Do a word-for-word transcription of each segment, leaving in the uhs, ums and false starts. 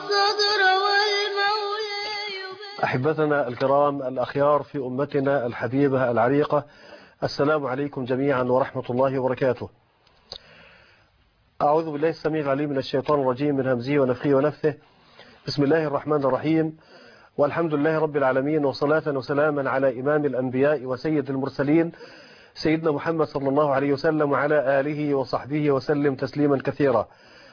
الصدر والمولى يبارك. أحبتنا الكرام الأخيار في أمتنا الحبيبة العريقة، السلام عليكم جميعا ورحمة الله وبركاته. أعوذ بالله السميع العليم من الشيطان الرجيم من همزه ونفخه ونفثه. بسم الله الرحمن الرحيم، والحمد لله رب العالمين، وصلاة وسلاما على إمام الأنبياء وسيد المرسلين سيدنا محمد صلى الله عليه وسلم وعلى آله وصحبه وسلم تسليما كثيرا.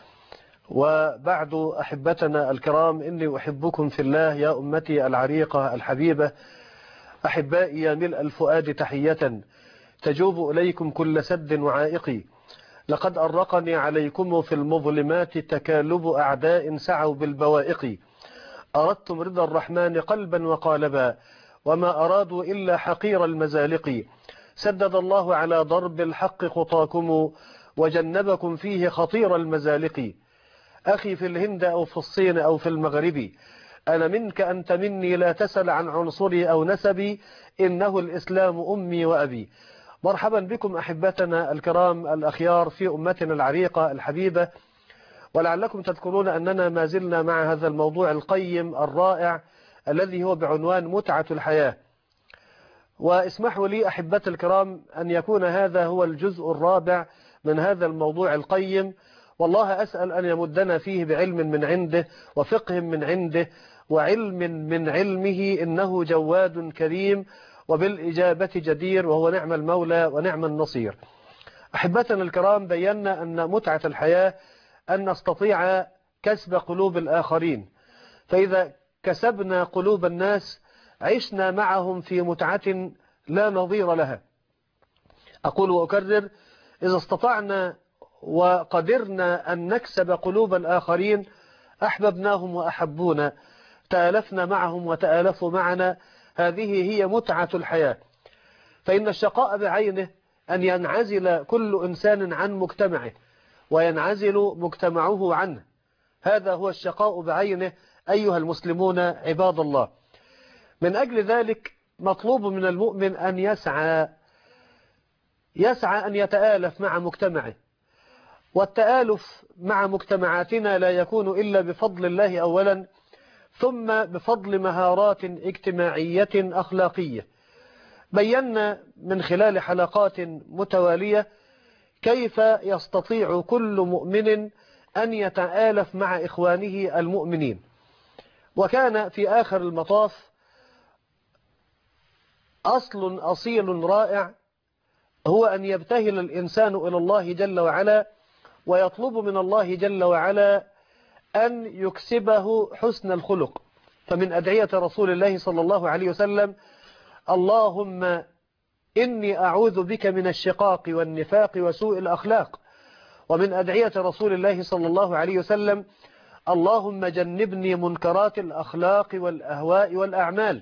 وبعد أحبتنا الكرام، إني أحبكم في الله يا أمتي العريقة الحبيبة، أحبائي يا ملء الفؤاد تحية تجوب إليكم كل سد وعائق. لقد أرقني عليكم في المظلمات تكالب أعداء سعوا بالبوائق. أردتم رضا الرحمن قلبا وقالبا، وما أرادوا إلا حقير المزالق. سدد الله على ضرب الحق خطاكم، وجنبكم فيه خطير المزالق. أخي في الهند أو في الصين أو في المغرب، أنا منك أنت مني، لا تسل عن عنصري أو نسبي، إنه الإسلام أمي وأبي. مرحبا بكم أحبتنا الكرام الأخيار في أمتنا العريقة الحبيبة. ولعلكم تذكرون أننا ما زلنا مع هذا الموضوع القيم الرائع الذي هو بعنوان متعة الحياة. واسمحوا لي أحبتي الكرام أن يكون هذا هو الجزء الرابع من هذا الموضوع القيم، والله أسأل أن يمدنا فيه بعلم من عنده وفقه من عنده وعلم من علمه، إنه جواد كريم وبالإجابة جدير، وهو نعم المولى ونعم النصير. أحبتنا الكرام، بينا أن متعة الحياة أن نستطيع كسب قلوب الآخرين، فإذا كسبنا قلوب الناس عشنا معهم في متعة لا نظير لها. أقول وأكرر، إذا استطعنا وقدرنا أن نكسب قلوب الآخرين أحببناهم وأحبونا، تآلفنا معهم وتآلفوا معنا. هذه هي متعة الحياة. فإن الشقاء بعينه أن ينعزل كل إنسان عن مجتمعه وينعزل مجتمعه عنه. هذا هو الشقاء بعينه أيها المسلمون عباد الله. من أجل ذلك مطلوب من المؤمن أن يسعى يسعى أن يتآلف مع مجتمعه، والتآلف مع مجتمعاتنا لا يكون إلا بفضل الله أولا، ثم بفضل مهارات اجتماعية أخلاقية. بينا من خلال حلقات متوالية كيف يستطيع كل مؤمن أن يتآلف مع إخوانه المؤمنين. وكان في آخر المطاف أصل أصيل رائع، هو أن يبتهل الإنسان إلى الله جل وعلا ويطلب من الله جل وعلا أن يكسبه حسن الخلق. فمن أدعية رسول الله صلى الله عليه وسلم: اللهم إني أعوذ بك من الشقاق والنفاق وسوء الأخلاق. ومن أدعية رسول الله صلى الله عليه وسلم: اللهم جنبني منكرات الأخلاق والأهواء والأعمال.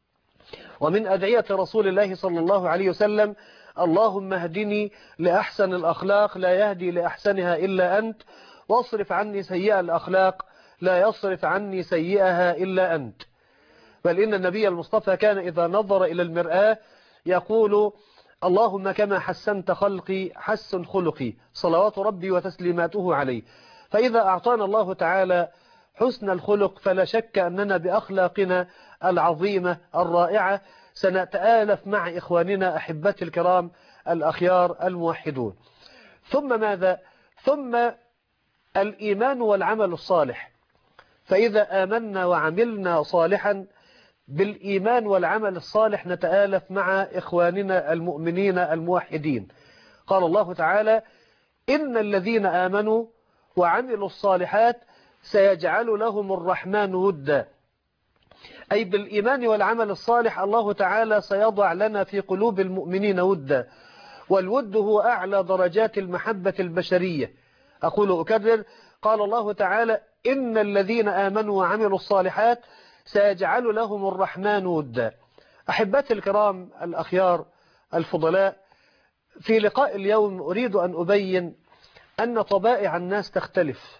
ومن أدعية رسول الله صلى الله عليه وسلم: اللهم اهدني لأحسن الأخلاق، لا يهدي لأحسنها إلا أنت، واصرف عني سيئة الأخلاق، لا يصرف عني سيئها إلا أنت. بل إن النبي المصطفى كان إذا نظر إلى المرآة يقول: اللهم كما حسنت خلقي حسن خلقي، صلوات ربي وتسليماته عليه. فإذا أعطانا الله تعالى حسن الخلق فلا شك أننا بأخلاقنا العظيمة الرائعة سنتآلف مع إخواننا أحبتي الكرام الأخيار الموحدون. ثم ماذا؟ ثم الإيمان والعمل الصالح. فإذا آمنا وعملنا صالحا بالإيمان والعمل الصالح نتآلف مع إخواننا المؤمنين الموحدين. قال الله تعالى: إن الذين آمنوا وعملوا الصالحات سيجعل لهم الرحمن ودا. أي بالإيمان والعمل الصالح الله تعالى سيضع لنا في قلوب المؤمنين ودا، والود هو أعلى درجات المحبة البشرية. أقول أكرر، قال الله تعالى: إن الذين آمنوا وعملوا الصالحات سيجعل لهم الرحمن ودا. أحبتي الكرام الأخيار الفضلاء، في لقاء اليوم أريد أن أبين أن طبائع الناس تختلف،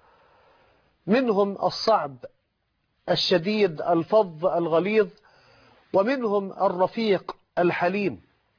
منهم الصعب الشديد الفظ الغليظ، ومنهم الرفيق الحليم.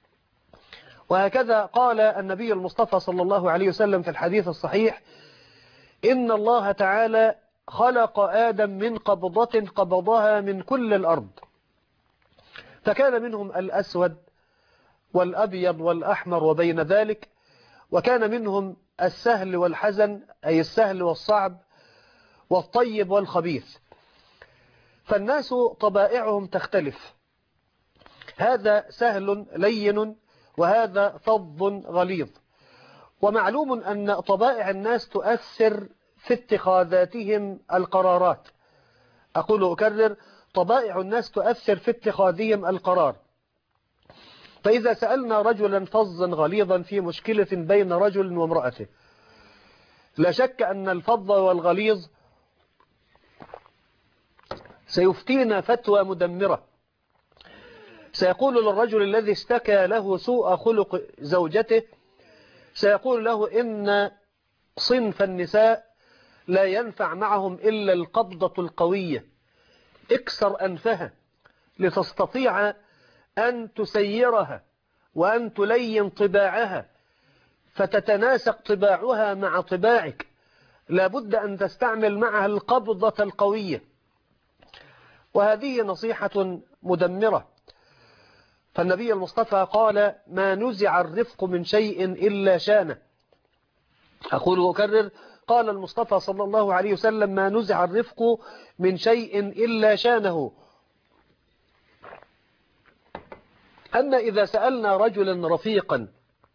وهكذا قال النبي المصطفى صلى الله عليه وسلم في الحديث الصحيح: إن الله تعالى خلق آدم من قبضة قبضها من كل الأرض، فكان منهم الأسود والأبيض والأحمر وبين ذلك، وكان منهم السهل والحزن، أي السهل والصعب والطيب والخبيث. فالناس طبائعهم تختلف، هذا سهل لين وهذا فظ غليظ. ومعلوم أن طبائع الناس تؤثر في اتخاذاتهم القرارات. أقول أكرر، طبائع الناس تؤثر في اتخاذهم القرار. فإذا سألنا رجلا فظا غليظا في مشكلة بين رجل وامرأته، لا شك أن الفظ والغليظ سيفتينا فتوى مدمرة. سيقول للرجل الذي اشتكى له سوء خلق زوجته، سيقول له إن صنف النساء لا ينفع معهم إلا القبضة القوية، اكسر أنفها لتستطيع أن تسيرها وأن تلين طباعها فتتناسق طباعها مع طباعك، لابد أن تستعمل معها القبضة القوية. وهذه نصيحة مدمرة. فالنبي المصطفى قال: ما نزع الرفق من شيء إلا شانه. أقول وأكرر، قال المصطفى صلى الله عليه وسلم: ما نزع الرفق من شيء إلا شانه. أما إذا سألنا رجلا رفيقا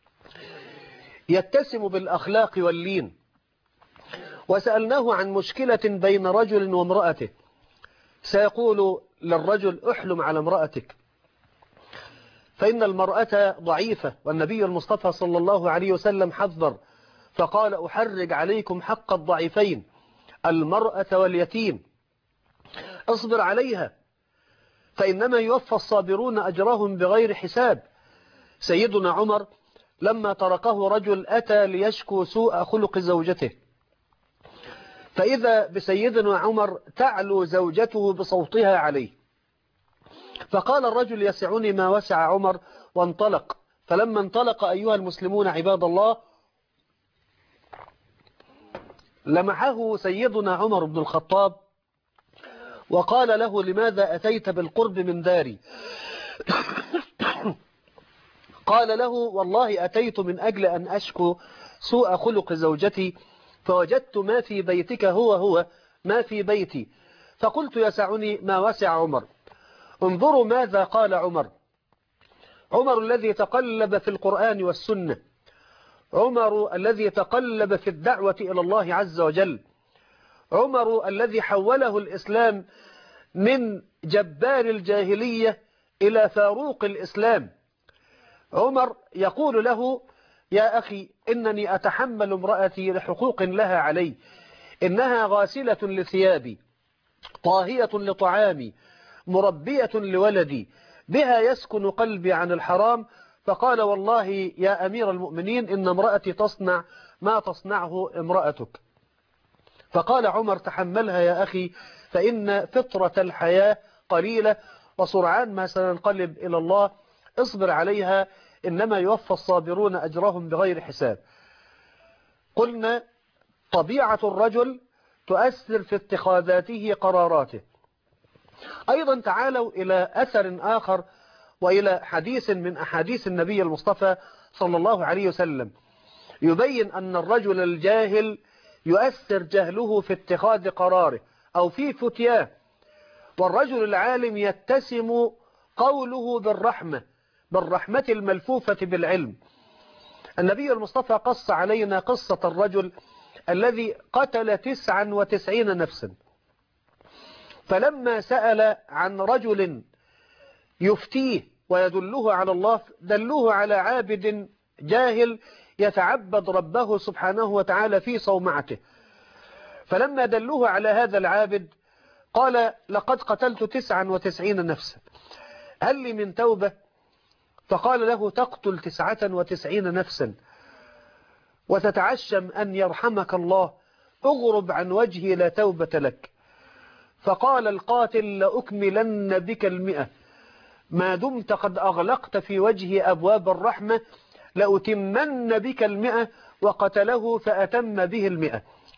يتسم بالأخلاق واللين وسألناه عن مشكلة بين رجل وامرأته، سيقول للرجل: احلم على امرأتك، فإن المرأة ضعيفة، والنبي المصطفى صلى الله عليه وسلم حذر فقال: أحرج عليكم حق الضعيفين، المرأة واليتيم، اصبر عليها فإنما يوفى الصابرون أجرهم بغير حساب. سيدنا عمر لما تركه رجل أتى ليشكو سوء خلق زوجته، فإذا بسيدنا عمر تعلو زوجته بصوتها عليه، فقال الرجل: يسعني ما وسع عمر، وانطلق. فلما انطلق أيها المسلمون عباد الله، لمحه سيدنا عمر بن الخطاب وقال له: لماذا أتيت بالقرب من داري؟ قال له: والله أتيت من أجل أن أشكو سوء خلق زوجتي، فوجدت ما في بيتك هو هو ما في بيتي، فقلت يسعني ما وسع عمر. انظروا ماذا قال عمر، عمر الذي تقلب في القرآن والسنة، عمر الذي تقلب في الدعوة إلى الله عز وجل، عمر الذي حوله الإسلام من جبار الجاهلية إلى فاروق الإسلام. عمر يقول له: يا أخي، إنني أتحمل امرأتي لحقوق لها علي، إنها غاسلة لثيابي، طاهية لطعامي، مربية لولدي، بها يسكن قلبي عن الحرام. فقال: والله يا أمير المؤمنين، إن امرأتي تصنع ما تصنعه امرأتك. فقال عمر: تحملها يا أخي، فإن فطرة الحياة قليلة وسرعان ما سننقلب إلى الله، اصبر عليها، إنما يوفى الصابرون أجرهم بغير حساب. قلنا طبيعة الرجل تؤثر في اتخاذاته قراراته. أيضا تعالوا إلى أثر آخر وإلى حديث من أحاديث النبي المصطفى صلى الله عليه وسلم يبين أن الرجل الجاهل يؤثر جهله في اتخاذ قراره أو في فتياه، والرجل العالم يتسم قوله بالرحمة، بالرحمة الملفوفة بالعلم. النبي المصطفى قص علينا قصة الرجل الذي قتل تسعا وتسعين نفسا، فلما سأل عن رجل يفتيه ويدله على الله، دلوه على عابد جاهل يتعبد ربه سبحانه وتعالى في صومعته. فلما دلوه على هذا العابد قال: لقد قتلت تسعا وتسعين نفسا، هل لي من توبة؟ فقال له: تقتل تسعة وتسعين نفسا وتتعشم أن يرحمك الله، اغرب عن وجهي لا توبة لك. فقال القاتل: لأكملن بك المئة، ما دمت قد أغلقت في وجهي أبواب الرحمة لأتمن بك المئة. وقتله فأتم به المئة.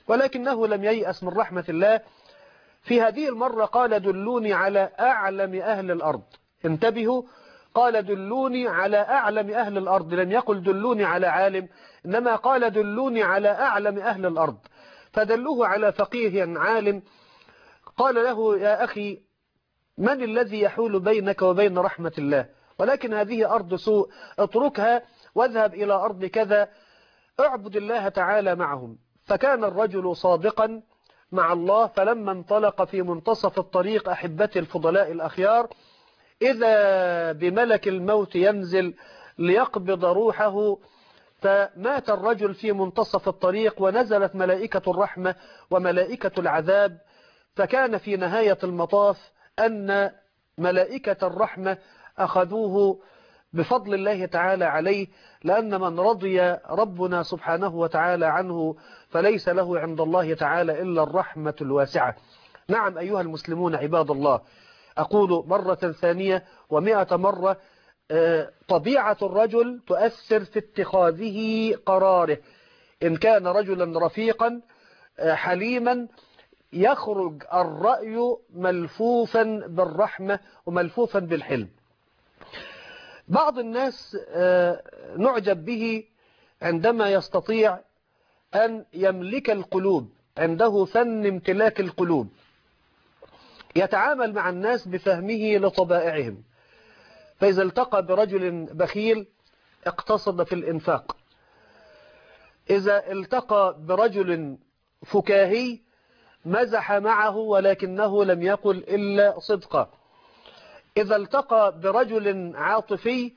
ولكنه لم ييأس من رحمة الله. في هذه المرة قال دلوني على أعلم أهل الأرض. انتبهوا، قال دلوني على أعلم أهل الأرض، لم يقل دلوني على عالم، إنما قال دلوني على أعلم أهل الأرض. فدلوه على فقيه عالم. قال له يا أخي من الذي يحول بينك وبين رحمة الله؟ ولكن هذه أرض سوء، اتركها واذهب إلى أرض كذا اعبد الله تعالى معهم. فكان الرجل صادقا مع الله، فلما انطلق في منتصف الطريق أحبتي الفضلاء الأخيار إذا بملك الموت ينزل ليقبض روحه، فمات الرجل في منتصف الطريق ونزلت ملائكة الرحمة وملائكة العذاب. فكان في نهاية المطاف أن ملائكة الرحمة أخذوه بفضل الله تعالى عليه، لأن من رضي ربنا سبحانه وتعالى عنه فليس له عند الله تعالى إلا الرحمة الواسعة. نعم أيها المسلمون عباد الله، أقول مرة ثانية ومئة مرة، طبيعة الرجل تؤثر في اتخاذه قراره. إن كان رجلا رفيقا حليما يخرج الرأي ملفوفا بالرحمة وملفوفا بالحلم. بعض الناس نعجب به عندما يستطيع أن يملك القلوب، عنده فن امتلاك القلوب، يتعامل مع الناس بفهمه لطبائعهم. فإذا التقى برجل بخيل اقتصد في الإنفاق، إذا التقى برجل فكاهي مزح معه ولكنه لم يقل إلا صدقا، إذا التقى برجل عاطفي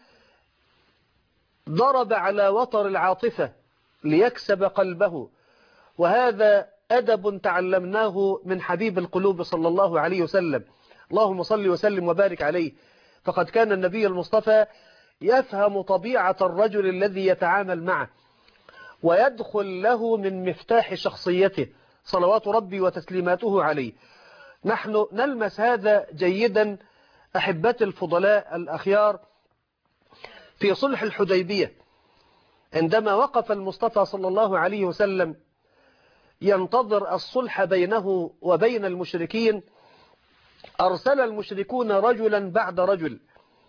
ضرب على وتر العاطفة ليكسب قلبه. وهذا أدب تعلمناه من حبيب القلوب صلى الله عليه وسلم، اللهم صل وسلم وبارك عليه. فقد كان النبي المصطفى يفهم طبيعة الرجل الذي يتعامل معه ويدخل له من مفتاح شخصيته صلوات ربي وتسليماته عليه. نحن نلمس هذا جيدا أحبتي الفضلاء الأخيار في صلح الحديبية، عندما وقف المصطفى صلى الله عليه وسلم ينتظر الصلح بينه وبين المشركين، أرسل المشركون رجلا بعد رجل.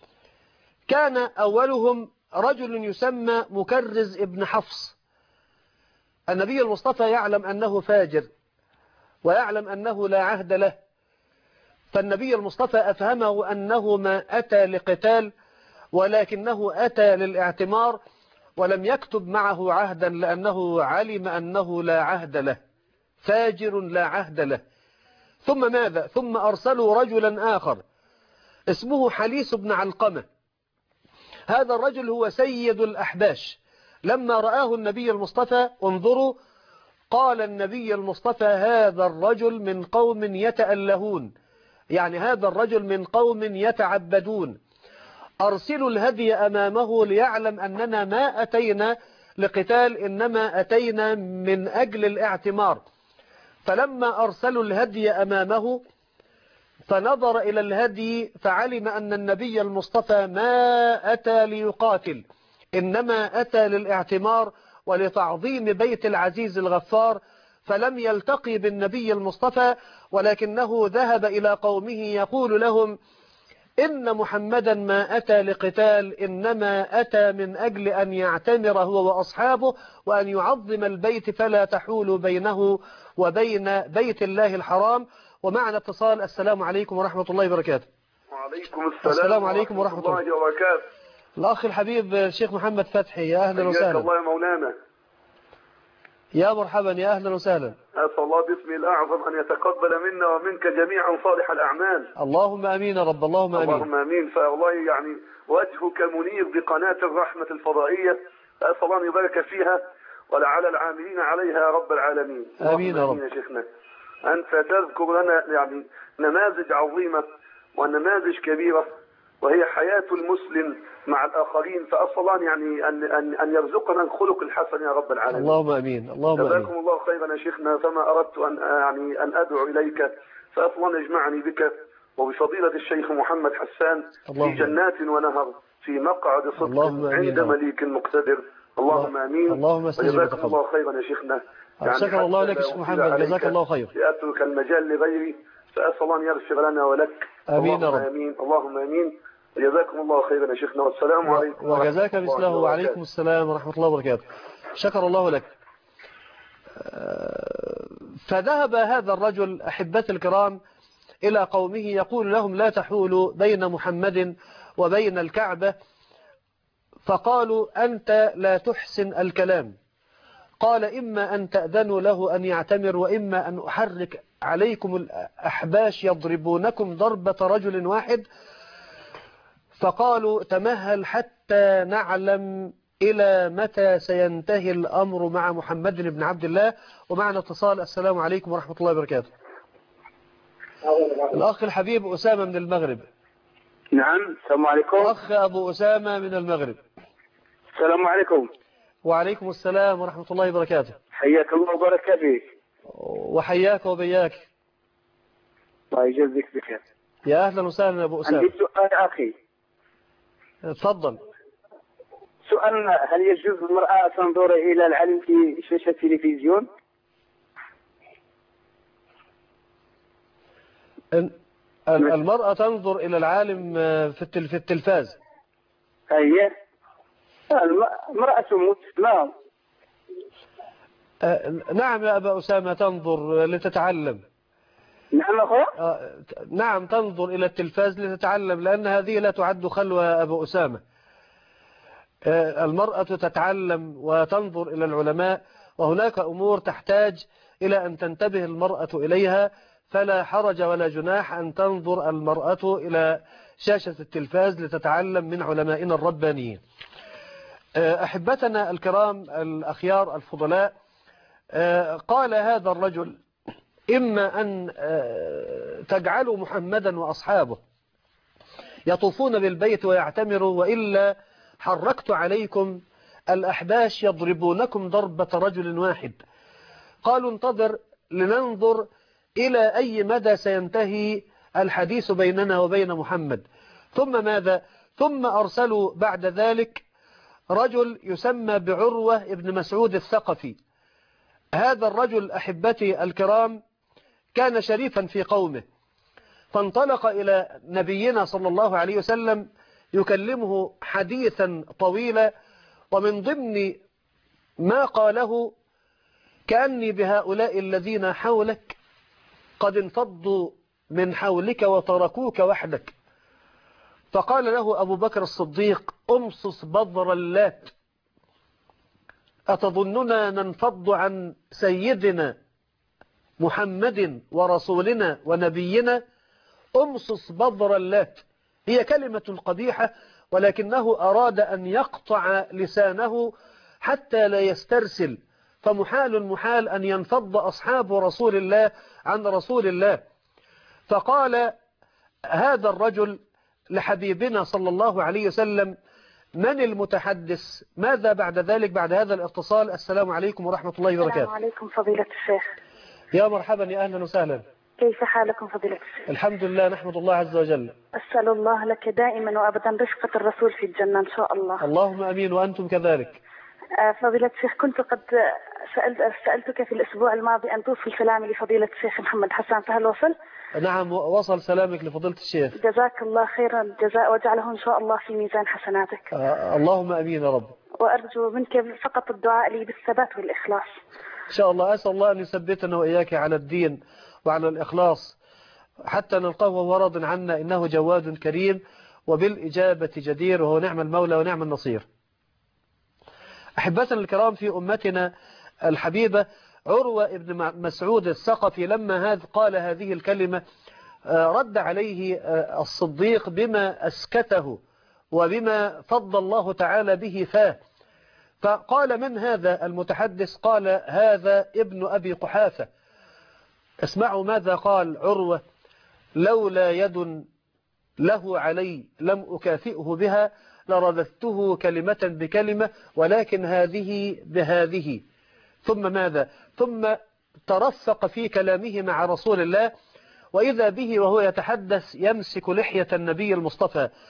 كان أولهم رجل يسمى مكرز ابن حفص. النبي المصطفى يعلم أنه فاجر ويعلم أنه لا عهد له، فالنبي المصطفى أفهمه أنه ما أتى لقتال ولكنه أتى للاعتمار، ولم يكتب معه عهدا لأنه علم أنه لا عهد له، فاجر لا عهد له. ثم ماذا؟ ثم أرسلوا رجلا آخر اسمه حليس بن علقمة. هذا الرجل هو سيد الأحباش. لما رآه النبي المصطفى انظروا، قال النبي المصطفى هذا الرجل من قوم يتألهون، يعني هذا الرجل من قوم يتعبدون، أرسلوا الهدي أمامه ليعلم أننا ما أتينا لقتال إنما أتينا من أجل الاعتمار. فلما أرسلوا الهدي أمامه فنظر إلى الهدي فعلم أن النبي المصطفى ما أتى ليقاتل إنما أتى للاعتمار ولتعظيم بيت العزيز الغفار. فلم يلتقي بالنبي المصطفى ولكنه ذهب إلى قومه يقول لهم إن محمدا ما أتى لقتال إنما أتى من أجل أن يعتمر هو وأصحابه وأن يعظم البيت فلا تحول بينه وبين بيت الله الحرام. ومعنا اتصال. السلام عليكم ورحمة الله وبركاته. وعليكم السلام, السلام عليكم ورحمة الله, الله وبركاته. الأخ الحبيب الشيخ محمد فتحي، يا أهلا وسهلا. الله يا مولانا. يا مرحبا، يا أهلا وسهلا. أسأل الله باسمه الأعظم أن يتقبل منا ومنك جميعا صالح الأعمال. اللهم أمين يا رب. اللهم أمين. اللهم أمين. فالله يعني وجهك منير بقناة الرحمة الفضائية، أسأل الله أن يبارك فيها ولعلى العاملين عليها يا رب العالمين. آمين يا رب. يا شيخنا، أنت تذكر لنا يعني نماذج عظيمة ونماذج كبيرة وهي حياة المسلم مع الآخرين، فأسأل الله يعني أن أن أن يرزقنا الخلق الحسن يا رب العالمين. اللهم آمين. اللهم آمين. جزاكم الله خيرا يا شيخنا. فما أردت أن يعني أن أدعو إليك، فأسأل الله أن يجمعني بك وبفضيلة الشيخ محمد حسان في جنات ونهر في مقعد صدق عند مليك مقتدر، اللهم امين. اللهم استجب وجزاكم وتقبل. الله خيرا يا شيخنا. شكر الله حتى لك لا يا شيخ أطيل محمد، عليك جزاك الله خير. لأترك المجال لغيري، فأسأل الله أن يغفر لنا ولك. آمين يا اللهم رب. امين اللهم امين. جزاكم الله خيرا يا شيخنا، والسلام عليكم ورحمة وجزاك الله مثله، وعليكم وبركاته. السلام ورحمة الله وبركاته. شكر الله لك. فذهب هذا الرجل أحبتي الكرام إلى قومه يقول لهم لا تحولوا بين محمد وبين الكعبة، فقالوا أنت لا تحسن الكلام. قال إما أن تأذنوا له أن يعتمر، وإما أن أحرك عليكم الأحباش يضربونكم ضربة رجل واحد. فقالوا تمهل حتى نعلم إلى متى سينتهي الأمر مع محمد بن عبد الله. ومعنا اتصال. السلام عليكم ورحمة الله وبركاته. الأخ الحبيب أسامة من المغرب. نعم، السلام عليكم. أخ أبو أسامة من المغرب. السلام عليكم. وعليكم السلام ورحمة الله وبركاته. حياك الله وبارك فيك. وحياك وبياك. الله يجزيك بخير. يا أهلا وسهلا يا أبو أسامة. عندي سؤال أخي. تفضل. سؤال: هل يجوز المرأة تنظر إلى العلم في شاشة التلفزيون؟ المرأة تنظر إلى العالم في التلفاز. أيه، المرأة تموت. لا. نعم يا أبا أسامة، تنظر لتتعلم. نعم أخويا. نعم، تنظر إلى التلفاز لتتعلم، لأن هذه لا تعد خلوة يا أبا أسامة. المرأة تتعلم وتنظر إلى العلماء، وهناك أمور تحتاج إلى أن تنتبه المرأة إليها، فلا حرج ولا جناح أن تنظر المرأة إلى شاشة التلفاز لتتعلم من علمائنا الربانيين. أحبتنا الكرام الأخيار الفضلاء، قال هذا الرجل إما أن تجعلوا محمدا وأصحابه يطوفون بالبيت ويعتمروا، وإلا حركت عليكم الأحباش يضربونكم ضربة رجل واحد. قالوا انتظر لننظر إلى أي مدى سينتهي الحديث بيننا وبين محمد. ثم ماذا؟ ثم أرسلوا بعد ذلك رجل يسمى بعروة ابن مسعود الثقفي. هذا الرجل أحبتي الكرام كان شريفا في قومه، فانطلق إلى نبينا صلى الله عليه وسلم يكلمه حديثا طويلا، ومن ضمن ما قاله: كأني بهؤلاء الذين حولك قد انفضوا من حولك وتركوك وحدك. فقال له أبو بكر الصديق: أمصص بذر اللات، أتظننا ننفض عن سيدنا محمد ورسولنا ونبينا؟ أمصص بذر اللات هي كلمة قبيحة، ولكنه أراد أن يقطع لسانه حتى لا يسترسل، فمحال محال أن ينفض أصحاب رسول الله عن رسول الله. فقال هذا الرجل لحبيبنا صلى الله عليه وسلم: من المتحدث؟ ماذا بعد ذلك بعد هذا الاتصال؟ السلام عليكم ورحمة الله وبركاته. السلام عليكم فضيلة الشيخ. يا مرحبا، يا أهلا وسهلا. كيف حالكم فضيلة الشيخ؟ الحمد لله، نحمد الله عز وجل. أسأل الله لك دائما وأبدا رفقة الرسول في الجنة إن شاء الله. اللهم أمين، وأنتم كذلك. فضيلة الشيخ، كنت قد سألت سألتك في الأسبوع الماضي أن توصل سلامي لفضيلة الشيخ محمد حسان، فهل وصل؟ نعم، وصل سلامك لفضيلة الشيخ. جزاك الله خيرا الجزاء، وجعله إن شاء الله في ميزان حسناتك. آه اللهم أمين يا رب. وأرجو منك فقط الدعاء لي بالثبات والإخلاص إن شاء الله. أسأل الله أن يثبتنا وإياك على الدين وعلى الإخلاص حتى نلقاه وهو راض عنا، إنه جواد كريم وبالإجابة جدير، وهو نعم المولى ونعم النصير. أحبتنا الكرام، في أمتنا الحبيبة عروة ابن مسعود الثقفي لما هذا قال هذه الكلمة رد عليه الصديق بما أسكته وبما فضل الله تعالى به فاه. فقال: من هذا المتحدث؟ قال: هذا ابن أبي قحافة. اسمعوا ماذا قال عروة: لولا يد له علي لم أكافئه بها لرددته كلمة بكلمة، ولكن هذه بهذه. ثم ماذا؟ ثم ترفق في كلامه مع رسول الله، وإذا به وهو يتحدث يمسك لحية النبي المصطفى.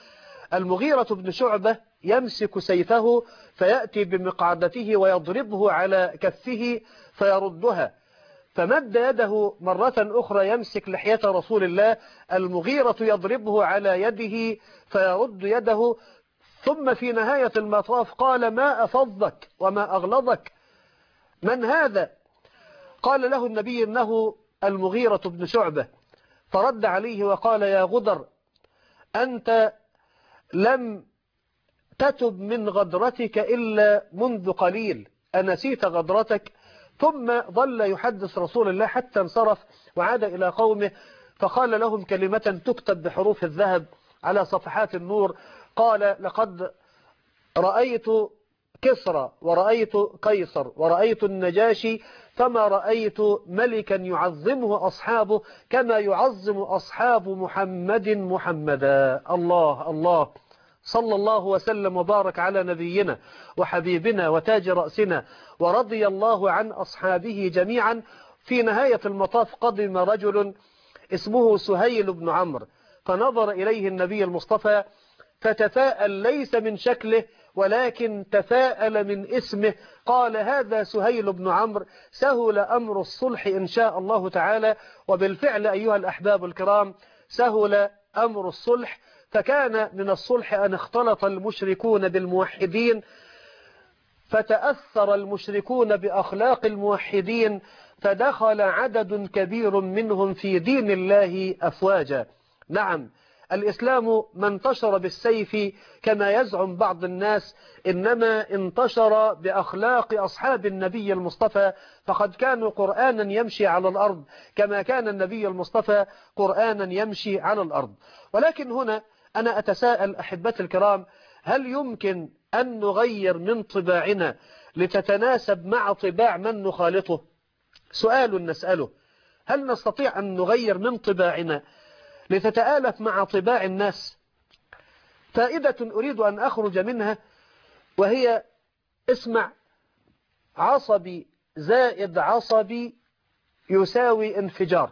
المغيرة بن شعبة يمسك سيفه فيأتي بمقعدته ويضربه على كفه فيردها، فمد يده مرة أخرى يمسك لحية رسول الله، المغيرة يضربه على يده فيرد يده، ثم في نهاية المطاف قال: ما أفضك وما أغلظك، من هذا؟ قال له النبي: إنه المغيرة بن شعبة. فرد عليه وقال: يا غدر، أنت لم تتب من غدرتك إلا منذ قليل، أنسيت غدرتك؟ ثم ظل يحدث رسول الله حتى انصرف وعاد إلى قومه، فقال لهم كلمة تكتب بحروف الذهب على صفحات النور، قال: لقد رأيت كسرى ورأيت قيصر ورأيت النجاشي، فما رأيت ملكا يعظمه أصحابه كما يعظم أصحاب محمد محمدا. الله الله، صلى الله وسلم وبارك على نبينا وحبيبنا وتاج رأسنا، ورضي الله عن أصحابه جميعا. في نهاية المطاف قدم رجل اسمه سهيل بن عمرو، فنظر إليه النبي المصطفى فتفاءل، ليس من شكله ولكن تفاءل من اسمه، قال: هذا سهيل بن عمرو، سهل أمر الصلح إن شاء الله تعالى. وبالفعل أيها الأحباب الكرام سهل أمر الصلح، فكان من الصلح أن اختلط المشركون بالموحدين، فتأثر المشركون بأخلاق الموحدين، فدخل عدد كبير منهم في دين الله أفواجا. نعم، الإسلام ما انتشر بالسيف كما يزعم بعض الناس، إنما انتشر بأخلاق أصحاب النبي المصطفى، فقد كانوا قرآنا يمشي على الأرض كما كان النبي المصطفى قرآنا يمشي على الأرض. ولكن هنا أنا أتساءل أحبتي الكرام، هل يمكن أن نغير من طباعنا لتتناسب مع طباع من نخالطه؟ سؤال نسأله، هل نستطيع أن نغير من طباعنا لتتآلف مع طباع الناس؟ فائدة أريد أن أخرج منها، وهي: اسمع، عصبي زائد عصبي يساوي انفجار.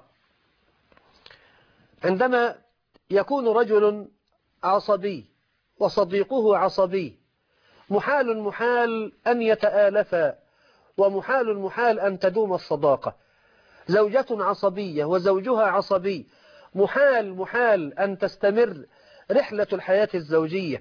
عندما يكون رجل عصبي وصديقه عصبي، محال محال أن يتآلفا، ومحال محال أن تدوم الصداقة. زوجة عصبية وزوجها عصبي، محال محال أن تستمر رحلة الحياة الزوجية.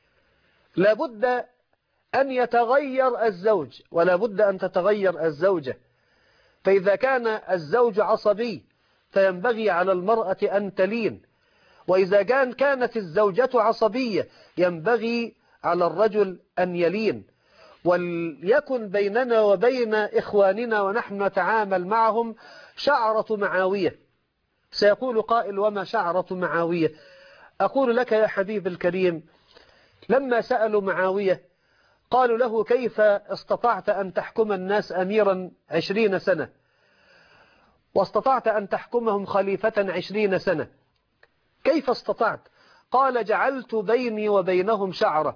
لابد أن يتغير الزوج ولا بد أن تتغير الزوجة. فإذا كان الزوج عصبي فينبغي على المرأة أن تلين، وإذا كان كانت الزوجة عصبية ينبغي على الرجل أن يلين. وليكن بيننا وبين إخواننا ونحن نتعامل معهم شعرة معاوية. سيقول قائل: وما شعرة معاوية؟ أقول لك يا حبيب الكريم، لما سألوا معاوية قالوا له: كيف استطعت أن تحكم الناس أميرا عشرين سنة واستطعت أن تحكمهم خليفة عشرين سنة؟ كيف استطعت؟ قال: جعلت بيني وبينهم شعرة،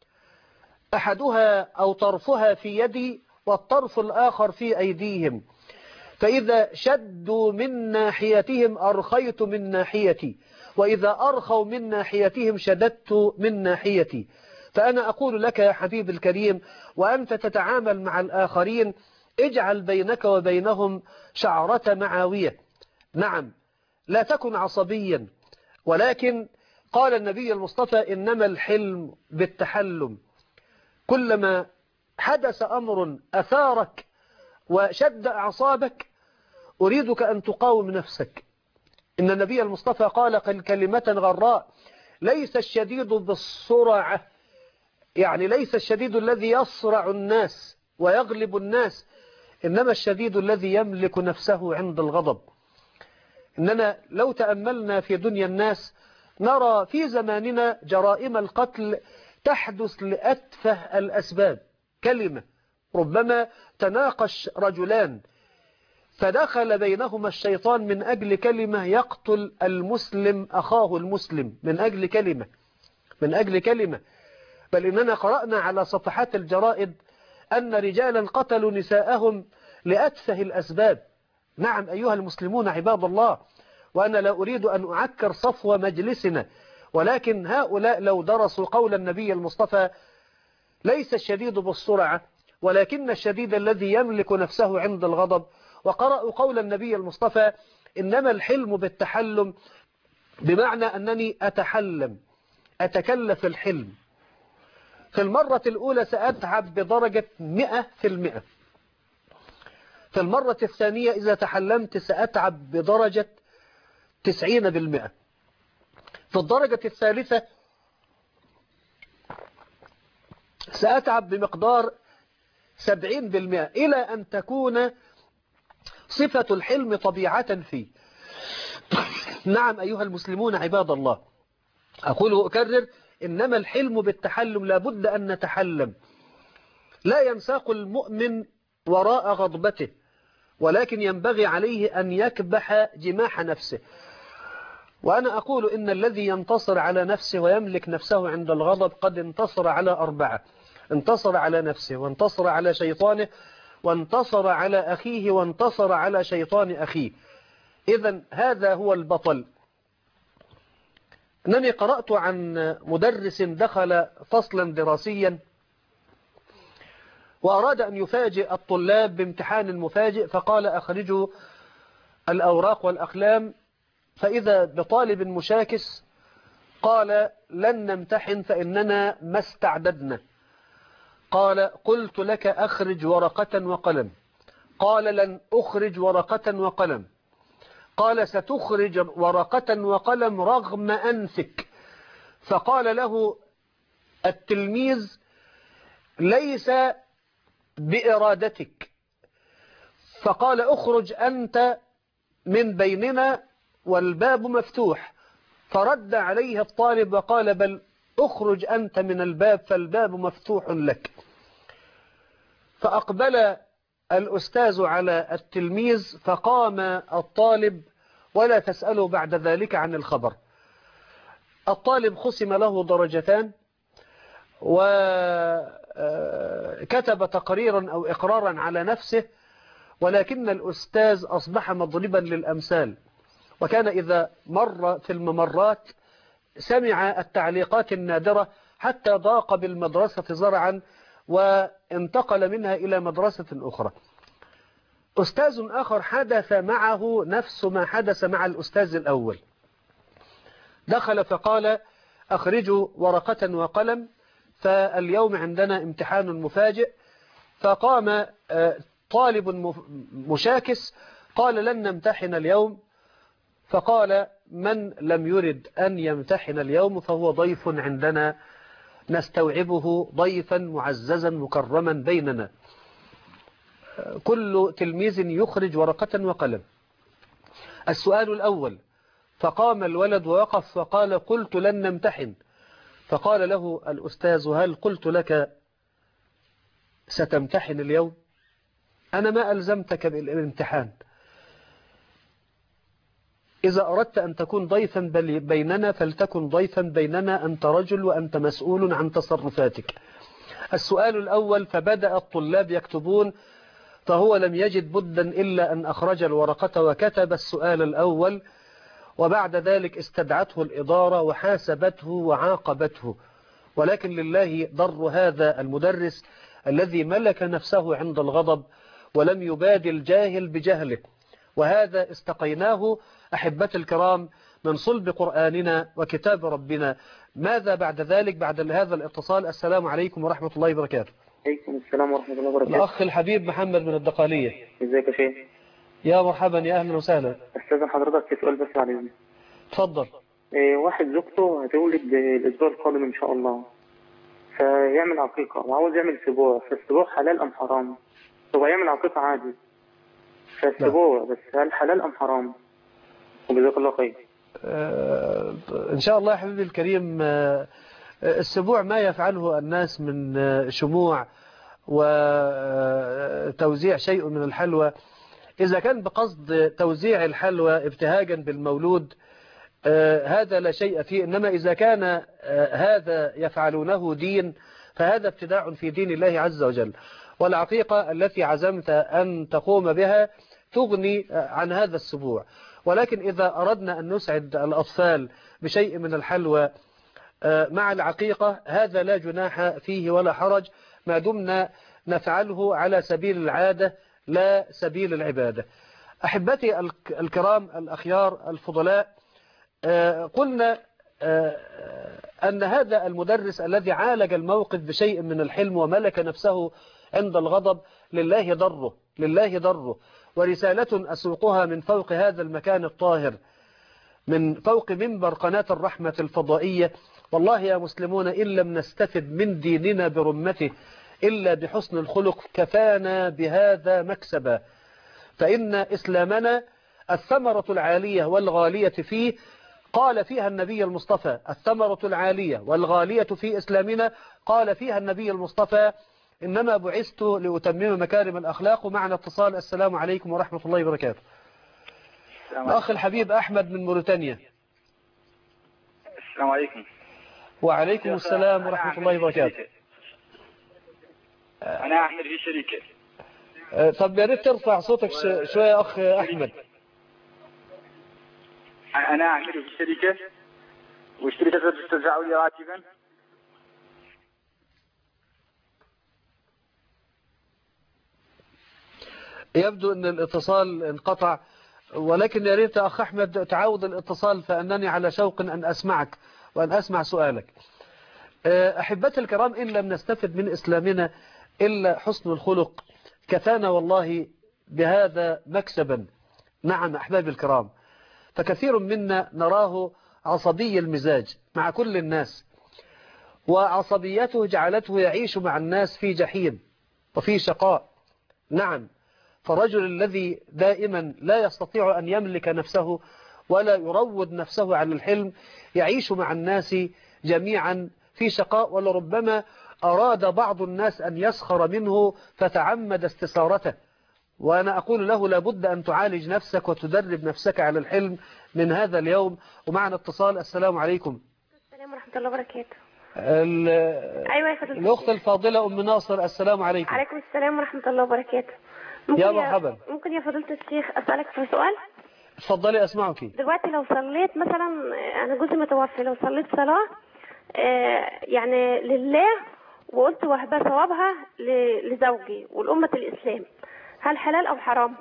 أحدها أو طرفها في يدي والطرف الآخر في أيديهم، فإذا شدوا من ناحيتهم أرخيت من ناحيتي، وإذا أرخوا من ناحيتهم شددت من ناحيتي. فأنا أقول لك يا حبيب الكريم، وأنت تتعامل مع الآخرين، اجعل بينك وبينهم شعرة معاوية. نعم، لا تكن عصبيا، ولكن قال النبي المصطفى: إنما الحلم بالتحلم. كلما حدث أمر أثارك وشد أعصابك أريدك أن تقاوم نفسك. إن النبي المصطفى قال كلمة غراء: ليس الشديد بالسرعة، يعني ليس الشديد الذي يصرع الناس ويغلب الناس، إنما الشديد الذي يملك نفسه عند الغضب. إننا لو تأملنا في دنيا الناس نرى في زماننا جرائم القتل تحدث لأتفه الأسباب. كلمة، ربما تناقش رجلان فدخل بينهما الشيطان من أجل كلمة، يقتل المسلم أخاه المسلم من أجل كلمة، من أجل كلمة. بل إننا قرأنا على صفحات الجرائد أن رجالا قتلوا نساءهم لأتفه الأسباب. نعم أيها المسلمون عباد الله، وأنا لا أريد أن أعكر صفو مجلسنا، ولكن هؤلاء لو درسوا قول النبي المصطفى ليس الشديد بالسرعة ولكن الشديد الذي يملك نفسه عند الغضب، وقرأوا قول النبي المصطفى إنما الحلم بالتحلم، بمعنى أنني أتحلم أتكلف الحلم. في المرة الأولى سأتعب بدرجة مئة في المئة، في المرة الثانية إذا تحلمت سأتعب بدرجة تسعين بالمئة، في الدرجة الثالثة سأتعب بمقدار سبعين بالمئة، إلى أن تكون صفة الحلم طبيعة فيه. نعم أيها المسلمون عباد الله، أقول وأكرر، إنما الحلم بالتحلم، لابد أن نتحلم. لا ينساق المؤمن وراء غضبته، ولكن ينبغي عليه أن يكبح جماح نفسه. وأنا أقول إن الذي ينتصر على نفسه ويملك نفسه عند الغضب قد انتصر على أربعة: انتصر على نفسه، وانتصر على شيطانه، وانتصر على أخيه، وانتصر على شيطان أخيه. إذن هذا هو البطل. أنني قرأت عن مدرس دخل فصلا دراسيا وأراد أن يفاجئ الطلاب بامتحان مفاجئ، فقال أخرجوا الأوراق والأقلام، فإذا بطالب مشاكس قال لن نمتحن فإننا ما استعددنا. قال قلت لك أخرج ورقة وقلم. قال لن أخرج ورقة وقلم. قال ستخرج ورقة وقلم رغم أنفك. فقال له التلميذ ليس بإرادتك. فقال أخرج أنت من بيننا والباب مفتوح. فرد عليه الطالب وقال بل أخرج أنت من الباب فالباب مفتوح لك. فأقبل الأستاذ على التلميذ فقام الطالب ولا تسأله بعد ذلك عن الخبر. الطالب خصم له درجتان وكتب تقريرا أو إقرارا على نفسه، ولكن الأستاذ أصبح مضربا للأمثال، وكان إذا مر في الممرات سمع التعليقات النادرة حتى ضاق بالمدرسة زرعا وانتقل منها إلى مدرسة أخرى. أستاذ آخر حدث معه نفس ما حدث مع الأستاذ الأول. دخل فقال أخرجوا ورقة وقلم فاليوم عندنا امتحان مفاجئ. فقام طالب مشاكس قال لن نمتحن اليوم. فقال من لم يرد أن يمتحن اليوم فهو ضيف عندنا نستوعبه ضيفا معززا مكرما بيننا. كل تلميذ يخرج ورقة وقلم. السؤال الأول: فقام الولد ووقف وقال قلت لن نمتحن. فقال له الأستاذ هل قلت لك ستمتحن اليوم؟ أنا ما ألزمتك بالامتحان. إذا أردت أن تكون ضيفا بيننا فلتكن ضيفا بيننا، أنت رجل وأنت مسؤول عن تصرفاتك. السؤال الأول: فبدأ الطلاب يكتبون، فهو لم يجد بدا إلا أن أخرج الورقة وكتب السؤال الأول، وبعد ذلك استدعته الإدارة وحاسبته وعاقبته. ولكن لله ضر هذا المدرس الذي ملك نفسه عند الغضب ولم يبادي الجاهل بجهله، وهذا استقيناه أحبتي الكرام من صلب قرآننا وكتاب ربنا. ماذا بعد ذلك بعد هذا الاتصال؟ السلام عليكم ورحمة الله وبركاته. عليكم السلام ورحمة الله وبركاته. الأخ الحبيب محمد من الدقالية. ازيك يا شيخ؟ يا مرحبا، يا أهلا وسهلا. استاذن حضرتك في سؤال بس على إذنك. تفضل. إيه، واحد زوجته هتولد الأسبوع القادم إن شاء الله، فيعمل عقيقة وعاوز يعمل سبوع، فالسبوع حلال أم حرام؟ هو يعمل عقيقة عادي فالسبوع بس هل حلال أم حرام؟ وجزاك الله خير. آه إن شاء الله يا حبيبي الكريم. آه السبوع ما يفعله الناس من آه شموع وتوزيع شيء من الحلوى، إذا كان بقصد توزيع الحلوى ابتهاجا بالمولود آه هذا لا شيء فيه. إنما إذا كان آه هذا يفعلونه دين فهذا ابتداع في دين الله عز وجل. والعقيقة التي عزمت أن تقوم بها تغني عن هذا السبوع. ولكن إذا أردنا أن نسعد الأطفال بشيء من الحلوى مع العقيقة هذا لا جناح فيه ولا حرج، ما دمنا نفعله على سبيل العادة لا سبيل العبادة. أحبتي الكرام الأخيار الفضلاء، قلنا أن هذا المدرس الذي عالج الموقف بشيء من الحلم وملك نفسه عند الغضب لله ضره لله ضره ورسالة أسوقها من فوق هذا المكان الطاهر، من فوق منبر قناة الرحمة الفضائية. والله يا مسلمون إن لم نستفد من ديننا برمته إلا بحسن الخلق كفانا بهذا مكسبا، فإن إسلامنا الثمرة العالية والغالية فيه قال فيها النبي المصطفى، الثمرة العالية والغالية في إسلامنا قال فيها النبي المصطفى إنما بعثت لأتمم مكارم الأخلاق. ومعنا اتصال. السلام عليكم ورحمة الله وبركاته. الأخ الحبيب أحمد من موريتانيا. السلام عليكم. وعليكم السلام ورحمة الله وبركاته. أنا أعمل في شركة. طب يا ريت ترفع صوتك شوية يا أخ أحمد. أنا أعمل في شركة والشركة تدفع لي راتبا. يبدو أن الاتصال انقطع، ولكن يا ريت أخ أحمد تعاود الاتصال فأنني على شوق أن أسمعك وأن أسمع سؤالك. أحبتي الكرام، إن لم نستفد من إسلامنا إلا حسن الخلق كفانا والله بهذا مكسبا. نعم أحبابي الكرام، فكثير منا نراه عصبي المزاج مع كل الناس، وعصبيته جعلته يعيش مع الناس في جحيم وفي شقاء. نعم، فالرجل الذي دائما لا يستطيع أن يملك نفسه ولا يروض نفسه على الحلم يعيش مع الناس جميعا في شقاء، ولربما أراد بعض الناس أن يسخر منه فتعمد استثارته. وأنا أقول له لابد أن تعالج نفسك وتدرب نفسك على الحلم من هذا اليوم. ومعنا اتصال. السلام عليكم. السلام ورحمة الله وبركاته. أيوة يا فضيلة الأخت الفاضلة أم ناصر. السلام عليكم. عليكم السلام ورحمة الله وبركاته. يا مرحبا. ممكن يا فضيلة الشيخ أسألك في سؤال؟ اتفضلي أسمعك. دلوقتي لو صليت مثلا، أنا جوزي متوفي، لو صليت صلاة يعني لله وقلت وهبة ثوابها لزوجي والأمة الإسلام، هل حلال أو حرام؟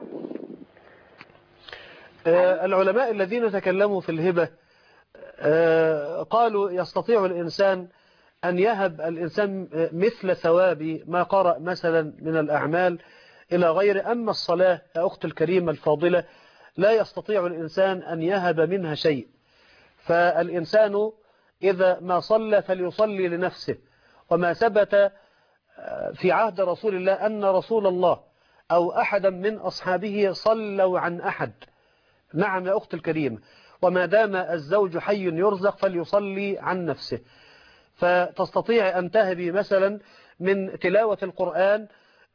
آه العلماء الذين تكلموا في الهبة آه قالوا يستطيع الإنسان أن يهب الإنسان مثل ثواب ما قرأ مثلا من الأعمال إلى غير. أما الصلاة يا أخت الكريمة الفاضلة لا يستطيع الإنسان أن يهب منها شيء، فالإنسان إذا ما صلى فليصلي لنفسه. وما ثبت في عهد رسول الله أن رسول الله أو أحدا من أصحابه صلوا عن أحد. نعم يا أخت الكريمة، وما دام الزوج حي يرزق فليصلي عن نفسه. فتستطيع أن تهبي مثلا من تلاوة القرآن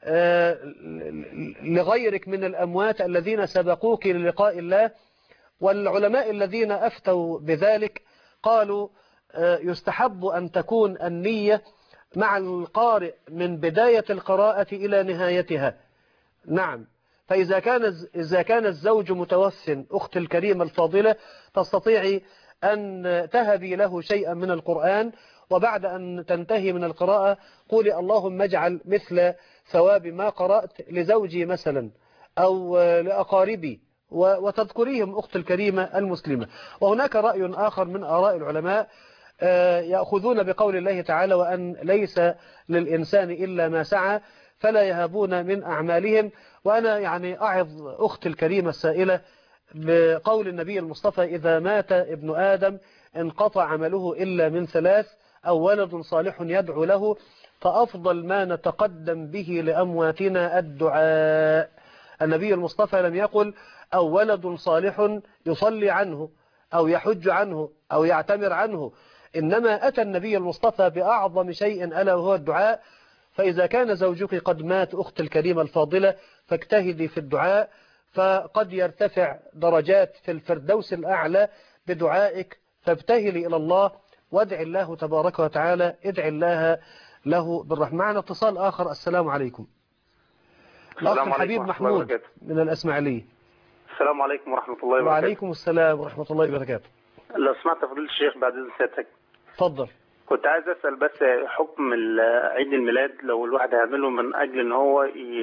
لغيرك من الأموات الذين سبقوك للقاء الله. والعلماء الذين أفتوا بذلك قالوا يستحب أن تكون النية مع القارئ من بداية القراءة إلى نهايتها. نعم، فإذا كان إذا كان الزوج متوفٍ أخت الكريمة الفاضلة تستطيعي أن تهبي له شيئا من القرآن، وبعد أن تنتهي من القراءة قولي اللهم اجعل مثل ثواب ما قرأت لزوجي مثلا أو لأقاربي، وتذكريهم أخت الكريمة المسلمة. وهناك رأي آخر من آراء العلماء يأخذون بقول الله تعالى وأن ليس للإنسان إلا ما سعى، فلا يهابون من أعمالهم. وأنا يعني أعظ أخت الكريمة السائلة بقول النبي المصطفى إذا مات ابن آدم انقطع عمله إلا من ثلاث: أو ولد صالح يدعو له، فأفضل ما نتقدم به لأمواتنا الدعاء. النبي المصطفى لم يقل أو ولد صالح يصلي عنه أو يحج عنه أو يعتمر عنه، إنما أتى النبي المصطفى بأعظم شيء ألا وهو الدعاء. فإذا كان زوجك قد مات أخت الكريمة الفاضلة فاجتهدي في الدعاء، فقد يرتفع درجات في الفردوس الأعلى بدعائك، فابتهلي إلى الله وادعي الله تبارك وتعالى، ادعي الله له بالرحمة. معنا اتصال آخر. السلام عليكم. الأخ الحبيب محمود من الأسماعيلية. السلام عليكم ورحمة الله وبركاته. وعليكم السلام ورحمة الله وبركاته. لو سمعت فضيلة الشيخ بعد إذن سيادتك، اتفضل. كنت عايز أسأل بس حكم عيد الميلاد لو الواحد هيعمله من أجل إن هو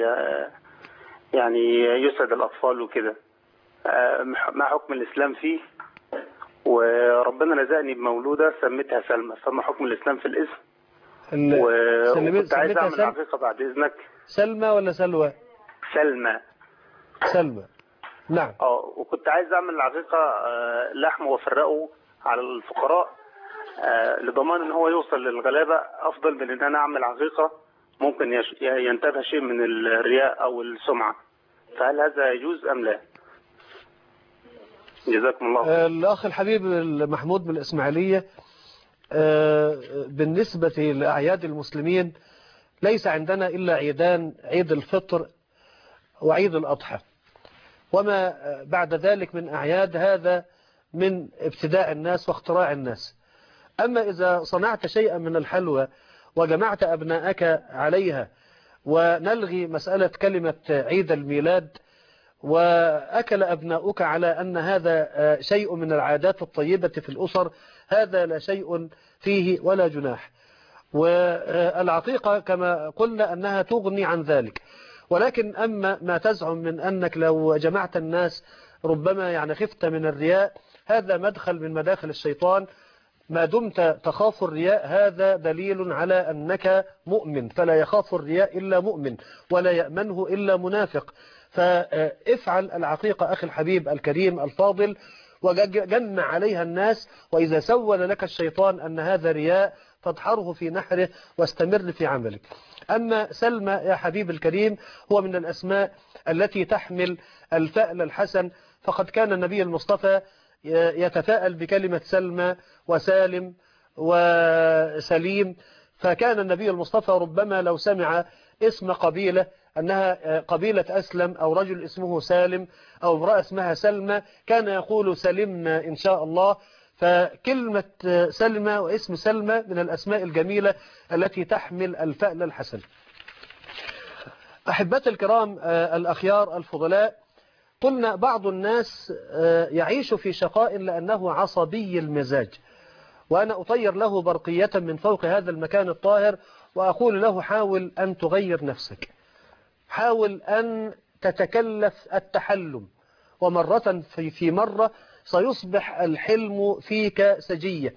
يعني يسعد الأطفال وكده، ما حكم الإسلام فيه؟ وربنا رزقني بمولودة سميتها سلمى، فما حكم الإسلام في الاسم؟ وكنت عايز أعمل عقيقة بعد إذنك. سلمى ولا سلوى؟ سلمى. سلمى، نعم. اه وكنت عايز أعمل العقيقة لحم وأفرقه على الفقراء لضمان إن هو يوصل للغلابة، أفضل من إن أنا أعمل عقيقة ممكن ينتابها شيء من الرياء أو السمعة، فهل هذا يجوز أم لا؟ جزاكم الله خير. الأخ الحبيب محمود من الإسماعيلية، بالنسبة لأعياد المسلمين ليس عندنا إلا عيدان، عيد الفطر وعيد الأضحى، وما بعد ذلك من أعياد هذا من ابتداع الناس واختراع الناس. أما إذا صنعت شيئا من الحلوى وجمعت أبناءك عليها ونلغي مسألة كلمة عيد الميلاد وأكل أبناؤك على أن هذا شيء من العادات الطيبة في الأسر، هذا لا شيء فيه ولا جناح. والعقيقة كما قلنا أنها تغني عن ذلك، ولكن أما ما تزعم من أنك لو جمعت الناس ربما يعني خفت من الرياء، هذا مدخل من مداخل الشيطان. ما دمت تخاف الرياء هذا دليل على أنك مؤمن، فلا يخاف الرياء إلا مؤمن ولا يأمنه إلا منافق. فافعل العقيقة أخي الحبيب الكريم الفاضل وجمع عليها الناس، وإذا سول لك الشيطان أن هذا رياء فاضحره في نحره واستمر في عملك. أما سلمى يا حبيب الكريم هو من الأسماء التي تحمل الفأل الحسن، فقد كان النبي المصطفى يتفاءل بكلمة سلمى وسالم وسليم، فكان النبي المصطفى ربما لو سمع اسم قبيلة أنها قبيلة أسلم أو رجل اسمه سالم أو امرأة اسمها سلمى كان يقول سلمنا إن شاء الله. فكلمة سلمى واسم سلمى من الأسماء الجميلة التي تحمل الفأل الحسن. أحبتي الكرام الأخيار الفضلاء، قلنا بعض الناس يعيش في شقاء لأنه عصبي المزاج، وأنا أطير له برقية من فوق هذا المكان الطاهر وأقول له حاول أن تغير نفسك، حاول أن تتكلف التحلم، ومرة في مرة سيصبح الحلم فيك سجية.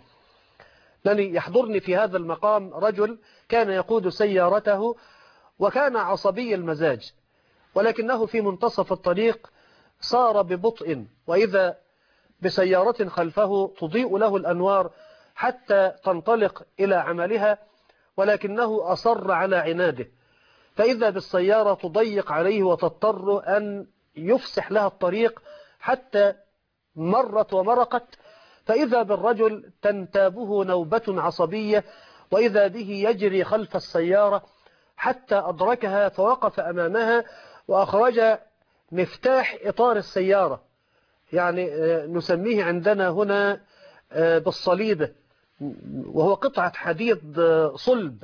لأني يحضرني في هذا المقام رجل كان يقود سيارته وكان عصبي المزاج، ولكنه في منتصف الطريق صار ببطء، وإذا بسيارة خلفه تضيء له الأنوار حتى تنطلق إلى عملها، ولكنه أصر على عناده، فإذا بالسيارة تضيق عليه وتضطر أن يفسح لها الطريق حتى مرت ومرقت، فإذا بالرجل تنتابه نوبة عصبية، وإذا به يجري خلف السيارة حتى أدركها فوقف أمامها وأخرج مفتاح إطار السيارة، يعني نسميه عندنا هنا بالصليبة، وهو قطعة حديد صلب،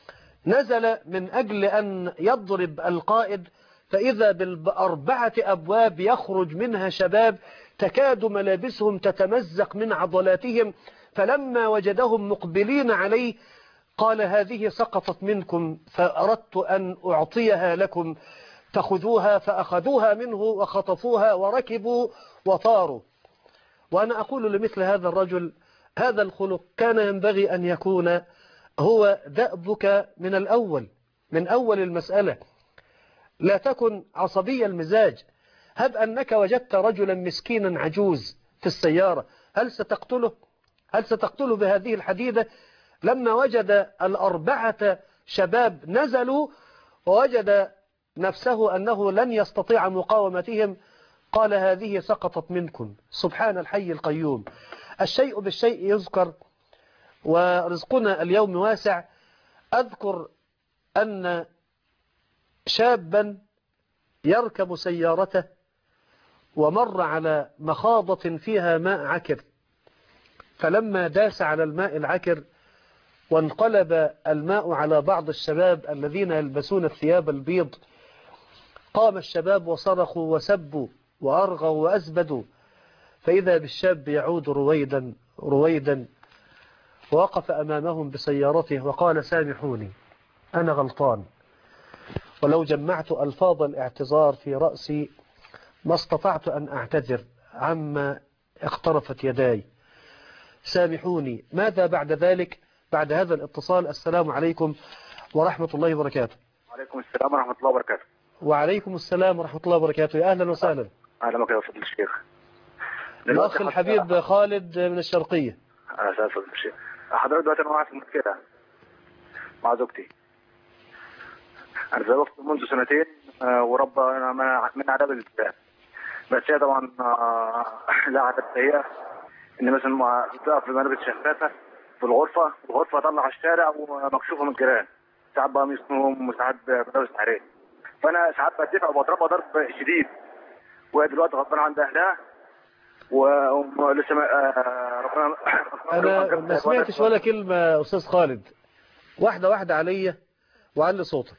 نزل من أجل أن يضرب القائد، فإذا بأربعة أبواب يخرج منها شباب تكاد ملابسهم تتمزق من عضلاتهم، فلما وجدهم مقبلين عليه قال هذه سقطت منكم فأردت أن أعطيها لكم فخذوها، فأخذوها منه وخطفوها وركبوا وطاروا. وأنا أقول لمثل هذا الرجل هذا الخلق كان ينبغي أن يكون هو دأبك من الأول، من أول المسألة. لا تكن عصبي المزاج. هب أنك وجدت رجلا مسكينا عجوز في السيارة، هل ستقتله؟ هل ستقتله بهذه الحديدة؟ لما وجد الأربعة شباب نزلوا ووجد نفسه أنه لن يستطيع مقاومتهم قال هذه سقطت منكم. سبحان الحي القيوم. الشيء بالشيء يذكر، ورزقنا اليوم واسع. أذكر أن شابا يركب سيارته ومر على مخاضة فيها ماء عكر، فلما داس على الماء العكر وانقلب الماء على بعض الشباب الذين يلبسون الثياب البيض، قام الشباب وصرخوا وسبوا وأرغوا وأزبدوا، فإذا بالشاب يعود رويدا رويدا، ووقف أمامهم بسيارته وقال: سامحوني أنا غلطان، ولو جمعت ألفاظ الاعتذار في رأسي ما استطعت أن أعتذر عما اقترفت يداي، سامحوني. ماذا بعد ذلك بعد هذا الاتصال؟ السلام عليكم ورحمة الله وبركاته. وعليكم السلام ورحمة الله وبركاته. وعليكم السلام ورحمة الله وبركاته. يا أهلا وسهلا. أهلا بك يا فضيلة الشيخ. الأخ الحبيب خالد من الشرقية. أهلا وسهلا فضيلة الشيخ. حضرتك دلوقتي أنا واقع في مشكلة مع زوجتي. أنا تزوجت منذ سنتين وربى من عذاب الابتلاء، بس هي طبعا لا عادة سيئة، إن مثلا تقف في ملابس شفافة في الغرفة، الغرفة طلع على الشارع ومكشوفة من الجيران، ساعات بقى يصنوهم وساعات ملابس عارية، فأنا ساعات بدفع وبضربها ضرب شديد، وهي دلوقتي غضبانة عند أهلها ولسه ربنا. أنا ما سمعتش ولا كلمة أستاذ خالد، واحدة واحدة عليا وعلي صوتك.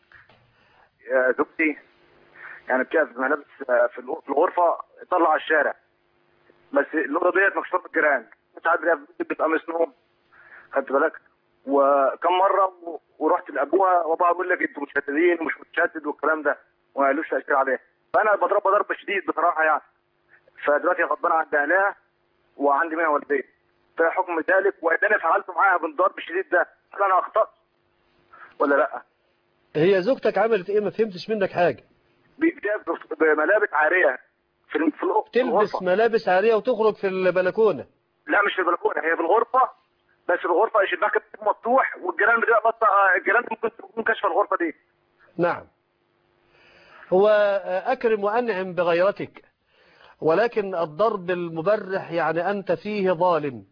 يا زوجتي يعني بتقف ملابس في الغرفة طلع على الشارع، بس الأوضة ديت مكشوفة من الجيران، ساعات بتبقى مسنوم، خدت بالك؟ وكم مرة ورحت لأبوها وأبوها بيقول لك أنتوا مشددين ومش متشدد والكلام ده، وما قالوش تأثير عليه، فأنا بضربها ضرب شديد بصراحة يعني. فدلوقتي غضبانة عند أهلها وعندي منها والدين، فحكم ذلك وإذا أنا فعلته معاها بالضرب الشديد ده، هل أنا أخطأت ولا لأ؟ هي زوجتك عملت إيه؟ ما فهمتش منك حاجة. بتلبس بملابس عارية في في الغرفة. تلبس ملابس عارية وتخرج في البلكونة؟ لا مش في البلكونة، هي في الغرفة، بس الغرفة الشباك مفتوح والجيران بتبقى بس الجيران ممكن تكون كشف الغرفة دي. نعم. هو أكرم وأنعم بغيرتك، ولكن الضرب المبرح يعني أنت فيه ظالم.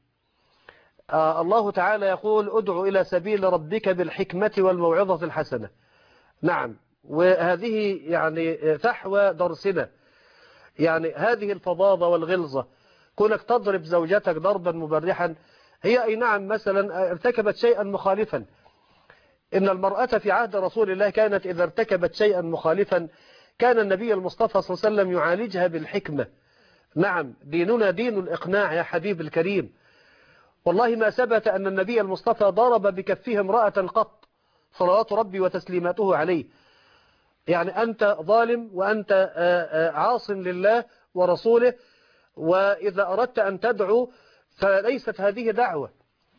آه الله تعالى يقول: ادع إلى سبيل ربك بالحكمة والموعظة الحسنة. نعم، وهذه يعني فحوى درسنا، يعني هذه الفظاظة والغلظة، كونك تضرب زوجتك ضربا مبرحا، هي أي نعم مثلا ارتكبت شيئا مخالفا. إن المرأة في عهد رسول الله كانت إذا ارتكبت شيئا مخالفا كان النبي المصطفى صلى الله عليه وسلم يعالجها بالحكمة. نعم، ديننا دين الإقناع يا حبيب الكريم. والله ما ثبت أن النبي المصطفى ضرب بكفه امرأة قط، صلوات ربي وتسليماته عليه. يعني أنت ظالم وأنت عاص لله ورسوله، وإذا أردت أن تدعو فليست هذه دعوة.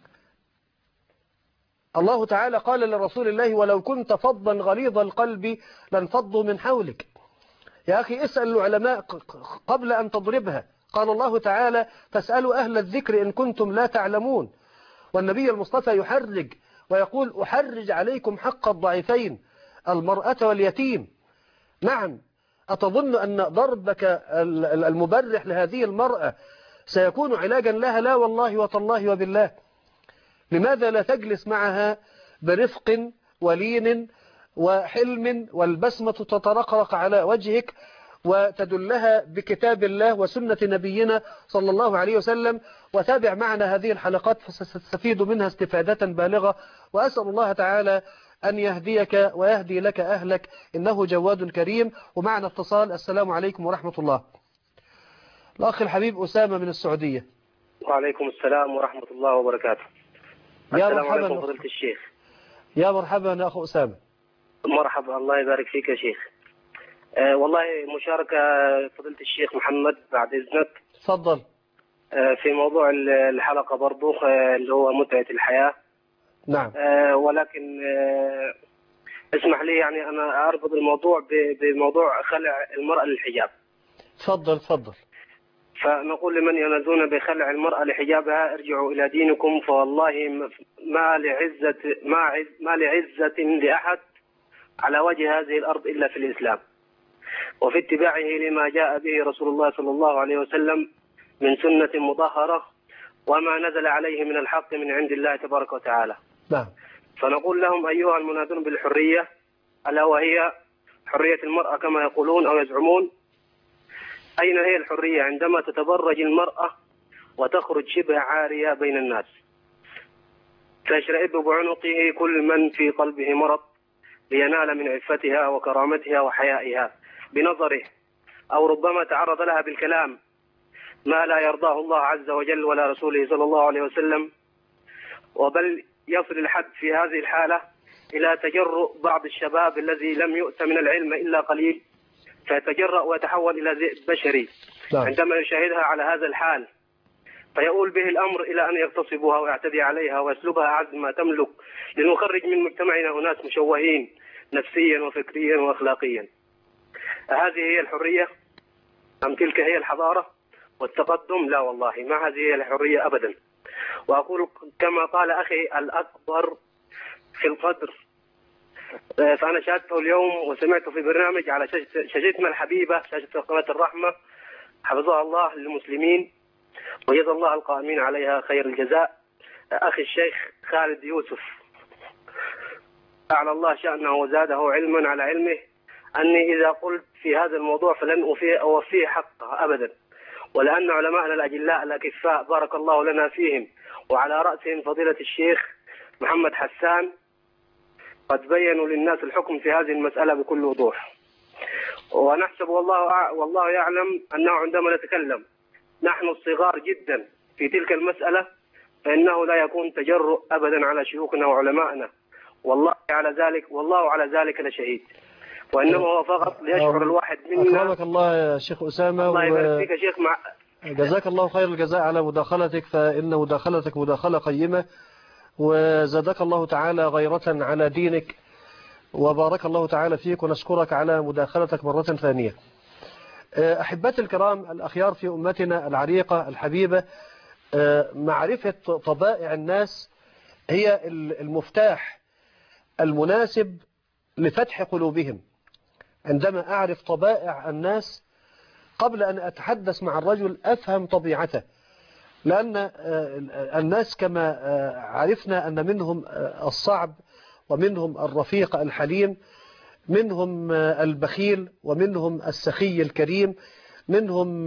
الله تعالى قال لرسول الله: ولو كنت فظا غليظ القلب لانفضوا من حولك. يا أخي اسأل العلماء قبل أن تضربها. قال الله تعالى: فاسألوا أهل الذكر إن كنتم لا تعلمون. والنبي المصطفى يحرج ويقول: أحرج عليكم حق الضعيفين المرأة واليتيم. نعم، أتظن أن ضربك المبرح لهذه المرأة سيكون علاجا لها؟ لا والله وتالله وبالله. لماذا لا تجلس معها برفق ولين وحلم والبسمة تترقرق على وجهك، وتدلها بكتاب الله وسنة نبينا صلى الله عليه وسلم، وتابع معنا هذه الحلقات فستستفيد منها استفادة بالغة. وأسأل الله تعالى أن يهديك ويهدي لك أهلك، إنه جواد كريم. ومعنا اتصال. السلام عليكم ورحمة الله. الأخ الحبيب أسامة من السعودية. وعليكم السلام ورحمة الله وبركاته. يا السلام مرحبا عليكم فضيلة الشيخ. يا مرحبا يا أخو أسامة. مرحبا، الله يبارك فيك يا شيخ. أه والله مشاركة فضيلة الشيخ محمد بعد إذنك. تفضل. أه في موضوع الحلقة برضو أه اللي هو متعة الحياة. نعم. أه ولكن أه اسمح لي يعني أنا أربط الموضوع بموضوع خلع المرأة للحجاب. تفضل تفضل. فنقول لمن ينادون بخلع المرأة لحجابها: ارجعوا إلى دينكم، فوالله ما لعزة ما عز ما لعزة لأحد على وجه هذه الأرض إلا في الإسلام، وفي اتباعه لما جاء به رسول الله صلى الله عليه وسلم من سنة مطهرة وما نزل عليه من الحق من عند الله تبارك وتعالى. نعم. فنقول لهم أيها المنادون بالحرية، ألا وهي حرية المرأة كما يقولون أو يزعمون، أين هي الحرية عندما تتبرج المرأة وتخرج شبه عارية بين الناس، تشرئب بعنقه كل من في قلبه مرض لينال من عفتها وكرامتها وحيائها بنظره أو ربما تعرض لها بالكلام ما لا يرضاه الله عز وجل ولا رسوله صلى الله عليه وسلم، وبل يصل الحد في هذه الحالة إلى تجرؤ بعض الشباب الذي لم يؤت من العلم إلا قليل، فيتجرأ ويتحول إلى ذئب بشري عندما يشاهدها على هذا الحال، فيؤول به الأمر إلى أن يغتصبها ويعتدي عليها ويسلبها أعز ما تملك، لنخرج من مجتمعنا أناس مشوهين نفسيا وفكريا وأخلاقيا. هذه هي الحرية أم تلك هي الحضارة والتقدم؟ لا والله، ما هذه هي الحرية أبدا. وأقول كما قال أخي الأكبر في القدر، فأنا شاهدته اليوم وسمعته في برنامج على شاشتنا الحبيبة، شاشة قناة الرحمة، حفظها الله للمسلمين وجزا الله القائمين عليها خير الجزاء، أخي الشيخ خالد يوسف أعلى الله شأنه وزاده علما على علمه، أني إذا قلت في هذا الموضوع فلن أوفيه حقه أبدا، ولأن علماءنا الأجلاء الأكفاء بارك الله لنا فيهم وعلى رأسهم فضيلة الشيخ محمد حسان قد بينوا للناس الحكم في هذه المسألة بكل وضوح. ونحسب والله والله يعلم أنه عندما نتكلم نحن الصغار جدا في تلك المسألة فإنه لا يكون تجرؤ أبدا على شيوخنا وعلمائنا، والله على ذلك والله على ذلك لشهيد، وإنما هو فقط ليشعر الواحد منا. أكرمك الله يا شيخ أسامة، الله يبارك فيك يا شيخ. مع جزاك الله خير الجزاء على مداخلتك، فإن مداخلتك مداخلة قيمة، وزادك الله تعالى غيرة على دينك، وبارك الله تعالى فيك، ونشكرك على مداخلتك مرة ثانية. أحبتي الكرام الأخيار في أمتنا العريقة الحبيبة، معرفة طبائع الناس هي المفتاح المناسب لفتح قلوبهم. عندما أعرف طبائع الناس قبل أن أتحدث مع الرجل أفهم طبيعته، لأن الناس كما عرفنا أن منهم الصعب ومنهم الرفيق الحليم، منهم البخيل ومنهم السخي الكريم، منهم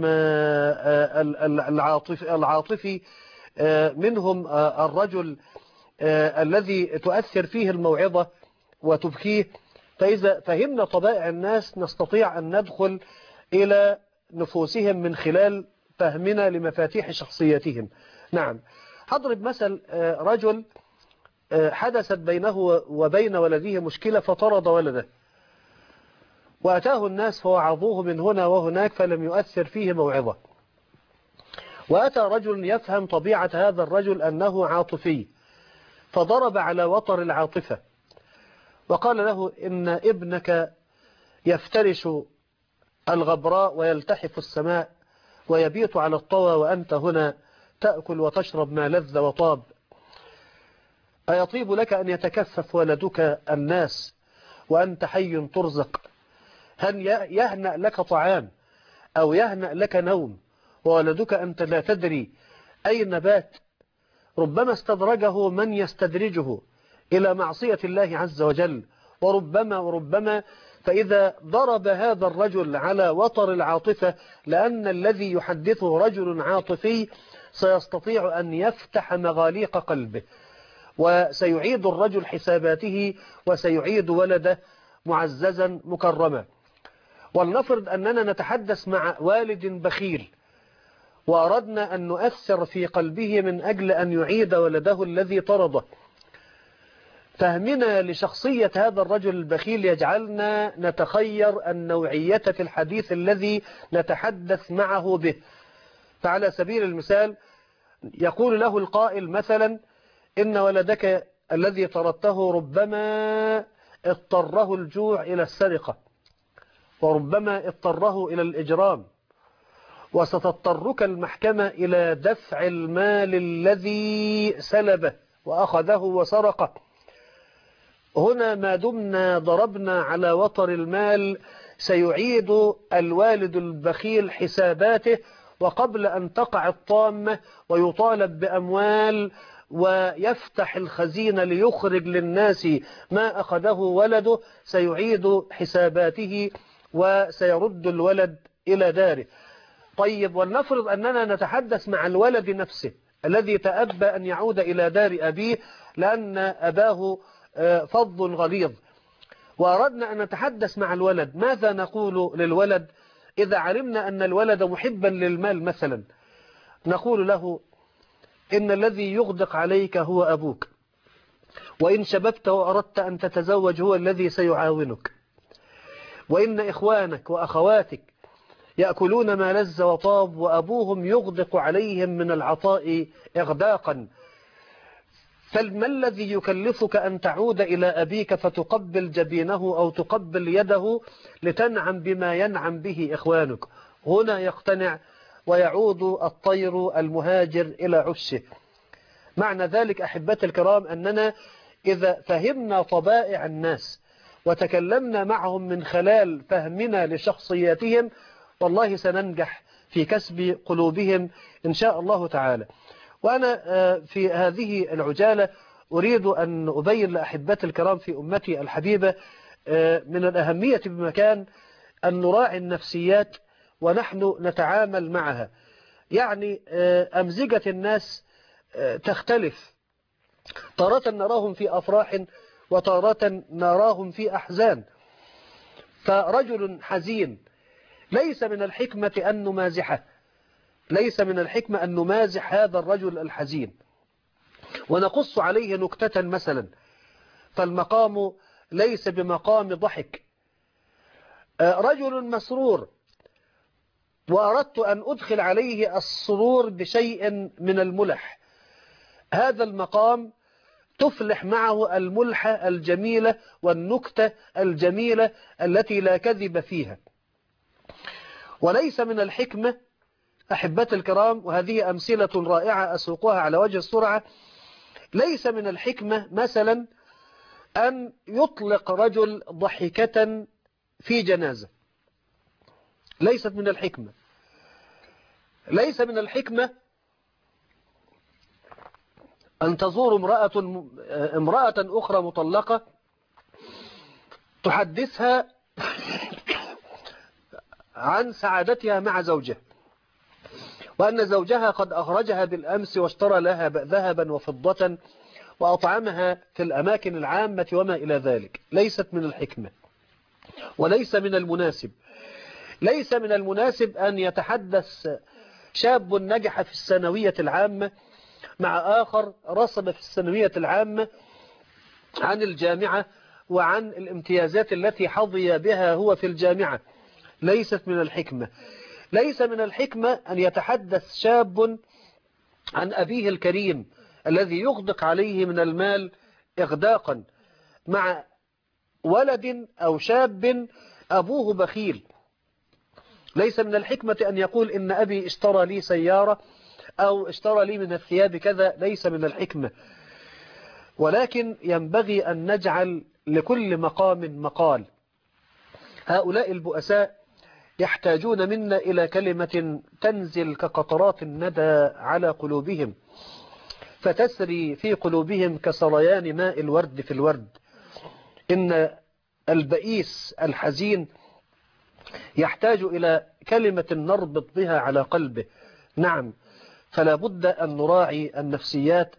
العاطفي، منهم الرجل الذي تؤثر فيه الموعظة وتبكيه. فإذا فهمنا طبائع الناس نستطيع أن ندخل إلى نفوسهم من خلال فهمنا لمفاتيح شخصيتهم. نعم، هضرب مثل رجل حدثت بينه وبين ولده مشكلة فطرد ولده، وأتاه الناس فوعظوه من هنا وهناك فلم يؤثر فيه موعظة. وأتى رجل يفهم طبيعة هذا الرجل أنه عاطفي، فضرب على وتر العاطفة وقال له إن ابنك يفترش الغبراء ويلتحف السماء ويبيت على الطوى وأنت هنا تأكل وتشرب ما لذ وطاب. أيطيب لك أن يتكفف ولدك الناس وأنت حي ترزق؟ هل يهنأ لك طعام أو يهنأ لك نوم وولدك أنت لا تدري أين بات؟ ربما استدرجه من يستدرجه إلى معصية الله عز وجل، وربما وربما فإذا ضرب هذا الرجل على وتر العاطفة، لأن الذي يحدثه رجل عاطفي سيستطيع أن يفتح مغاليق قلبه، وسيعيد الرجل حساباته وسيعيد ولده معززا مكرما. ولنفرض أننا نتحدث مع والد بخيل وأردنا أن نؤثر في قلبه من أجل أن يعيد ولده الذي طرده. فهمنا لشخصية هذا الرجل البخيل يجعلنا نتخير النوعية في الحديث الذي نتحدث معه به. فعلى سبيل المثال يقول له القائل مثلا إن ولدك الذي طردته ربما اضطره الجوع إلى السرقة، وربما اضطره إلى الإجرام، وستضطرك المحكمة إلى دفع المال الذي سلبه وأخذه وسرقه. هنا ما دمنا ضربنا على وتر المال سيعيد الوالد البخيل حساباته، وقبل أن تقع الطامة ويطالب بأموال ويفتح الخزينة ليخرج للناس ما أخذه ولده سيعيد حساباته وسيرد الولد إلى داره. طيب، ولنفرض أننا نتحدث مع الولد نفسه الذي تأبى أن يعود إلى دار أبيه لأن أباه فظ غليظ، وأردنا أن نتحدث مع الولد. ماذا نقول للولد إذا علمنا أن الولد محبا للمال مثلا نقول له إن الذي يغدق عليك هو أبوك، وإن شببت وأردت أن تتزوج هو الذي سيعاونك، وإن إخوانك وأخواتك يأكلون ما لذ وطاب وأبوهم يغدق عليهم من العطاء إغداقا، فما الذي يكلفك أن تعود إلى أبيك فتقبل جبينه أو تقبل يده لتنعم بما ينعم به إخوانك؟ هنا يقتنع ويعود الطير المهاجر إلى عشه. معنى ذلك أحبتي الكرام أننا إذا فهمنا طبائع الناس وتكلمنا معهم من خلال فهمنا لشخصياتهم والله سننجح في كسب قلوبهم إن شاء الله تعالى. وأنا في هذه العجالة أريد أن أبين لأحبتي الكرام في أمتي الحبيبة من الأهمية بمكان أن نراعي النفسيات ونحن نتعامل معها. يعني أمزجة الناس تختلف، تارة نراهم في أفراح وتارة نراهم في أحزان. فرجل حزين ليس من الحكمة أن نمازحه، ليس من الحكمة أن نمازح هذا الرجل الحزين ونقص عليه نكتة مثلا، فالمقام ليس بمقام ضحك. رجل مسرور وأردت أن أدخل عليه السرور بشيء من الملح، هذا المقام تفلح معه الملحة الجميلة والنكتة الجميلة التي لا كذب فيها. وليس من الحكمة أحبتي الكرام، وهذه أمثلة رائعة أسوقها على وجه السرعة، ليس من الحكمة مثلا أن يطلق رجل ضحكة في جنازة، ليست من الحكمة. ليس من الحكمة أن تزور امرأة امرأة أخرى مطلقة تحدثها عن سعادتها مع زوجها، وأن زوجها قد أخرجها بالأمس واشترى لها ذهبا وفضة وأطعمها في الأماكن العامة وما إلى ذلك. ليست من الحكمة وليس من المناسب. ليس من المناسب أن يتحدث شاب نجح في الثانوية العامة مع آخر رسب في الثانوية العامة عن الجامعة وعن الامتيازات التي حظي بها هو في الجامعة. ليست من الحكمة. ليس من الحكمة أن يتحدث شاب عن أبيه الكريم الذي يغدق عليه من المال إغداقا مع ولد أو شاب أبوه بخيل. ليس من الحكمة أن يقول إن أبي اشترى لي سيارة أو اشترى لي من الثياب كذا، ليس من الحكمة. ولكن ينبغي أن نجعل لكل مقام مقال. هؤلاء البؤساء يحتاجون منا إلى كلمة تنزل كقطرات الندى على قلوبهم فتسري في قلوبهم كسريان ماء الورد في الورد. إن البئيس الحزين يحتاج إلى كلمة نربط بها على قلبه. نعم، فلا بد أن نراعي النفسيات.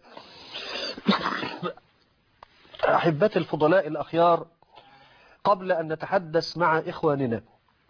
أحبتي الفضلاء الأخيار، قبل أن نتحدث مع إخواننا،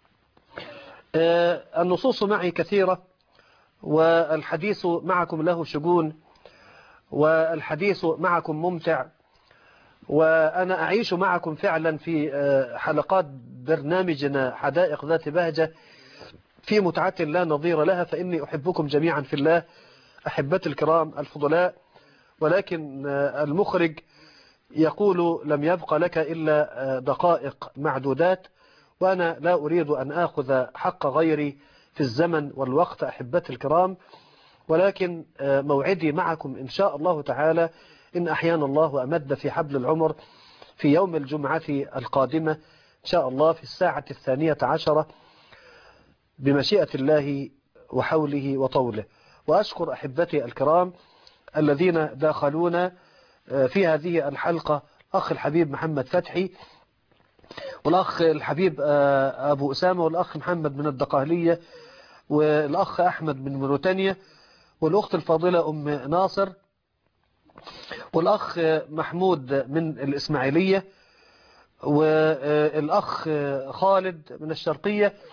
النصوص معي كثيرة والحديث معكم له شجون والحديث معكم ممتع، وأنا أعيش معكم فعلا في حلقات برنامجنا حدائق ذات بهجة في متعة لا نظير لها، فإني أحبكم جميعا في الله أحبتي الكرام الفضلاء. ولكن المخرج يقول لم يبق لك إلا دقائق معدودات، وأنا لا أريد أن آخذ حق غيري في الزمن والوقت أحبتي الكرام، ولكن موعدي معكم إن شاء الله تعالى إن أحيانا الله وأمد في حبل العمر في يوم الجمعة القادمة إن شاء الله في الساعة الثانية عشرة بمشيئة الله وحوله وطوله. وأشكر أحبتي الكرام الذين داخلونا في هذه الحلقة، أخ الحبيب محمد فتحي، والأخ الحبيب أبو أسامة، والأخ محمد من الدقهلية، والأخ أحمد من موريتانيا، والأخت الفاضلة أم ناصر، والأخ محمود من الإسماعيلية، والأخ خالد من الشرقية،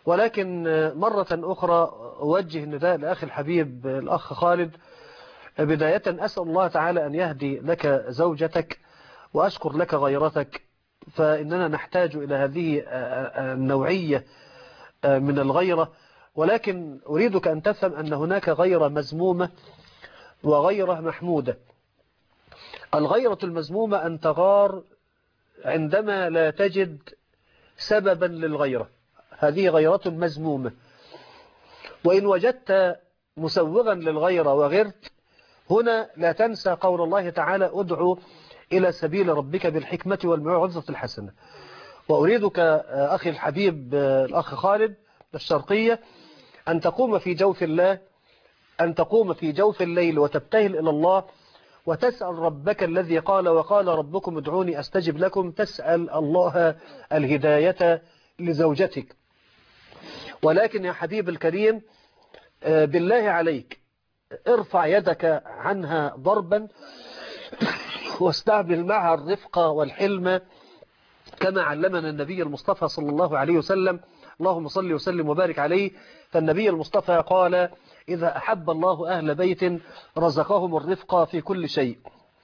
ولكن مرة أخرى أوجه النداء لأخي الحبيب الأخ خالد. بداية أسأل الله تعالى أن يهدي لك زوجتك، وأشكر لك غيرتك، فإننا نحتاج إلى هذه النوعية من الغيرة. ولكن أريدك أن تفهم أن هناك غيرة مذمومة وغيرة محمودة. الغيرة المذمومة أن تغار عندما لا تجد سببا للغيرة، هذه غيرة مذمومة. وإن وجدت مسوغا للغيرة وغرت، هنا لا تنسى قول الله تعالى ادعو إلى سبيل ربك بالحكمة والموعظة الحسنة. وأريدك أخي الحبيب الأخ خالد الشرقية أن تقوم في جوف الله، أن تقوم في جوف الليل وتبتهل إلى الله وتسأل ربك الذي قال وقال ربكم ادعوني أستجب لكم، تسأل الله الهداية لزوجتك. ولكن يا حبيب الكريم بالله عليك ارفع يدك عنها ضربا، واستعمل معها الرفق والحلم كما علمنا النبي المصطفى صلى الله عليه وسلم. اللهم صل وسلم وبارك عليه. فالنبي المصطفى قال إذا أحب الله أهل بيت رزقهم الرفق في كل شيء.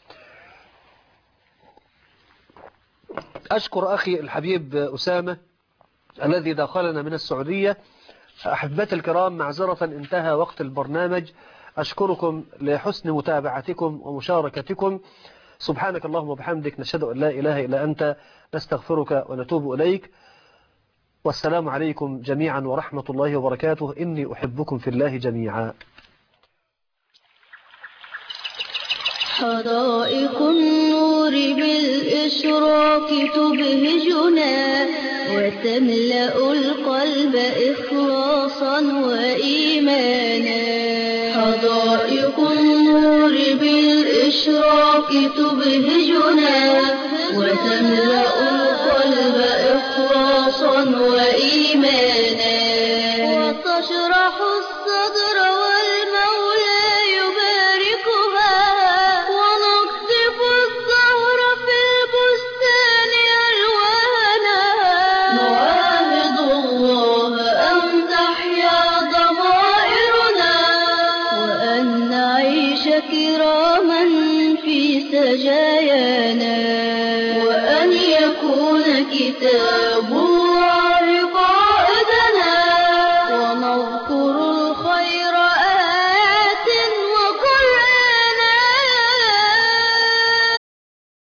أشكر أخي الحبيب أسامة الذي دخلنا من السعودية. أحبتي الكرام، معذرة انتهى وقت البرنامج. أشكركم لحسن متابعتكم ومشاركتكم. سبحانك اللهم وبحمدك، نشهد أن لا إله إلا أنت، نستغفرك ونتوب إليك. والسلام عليكم جميعا ورحمة الله وبركاته. إني أحبكم في الله جميعا. حدائق النور بالإشراق تبهجنا وتملأ القلب إخلاصا وإيمانا. حدائق النور بالإشراق تبهجنا وتملأ القلب إخلاصا وإيمانا. وتشرح الصدر والمولى يباركها، ونقذف الزهر في البستان ألوانا. نعاهد الله أن تحيا ضمائرنا، وأن نعيش كراما في سجايانا، وأن يكون كتاب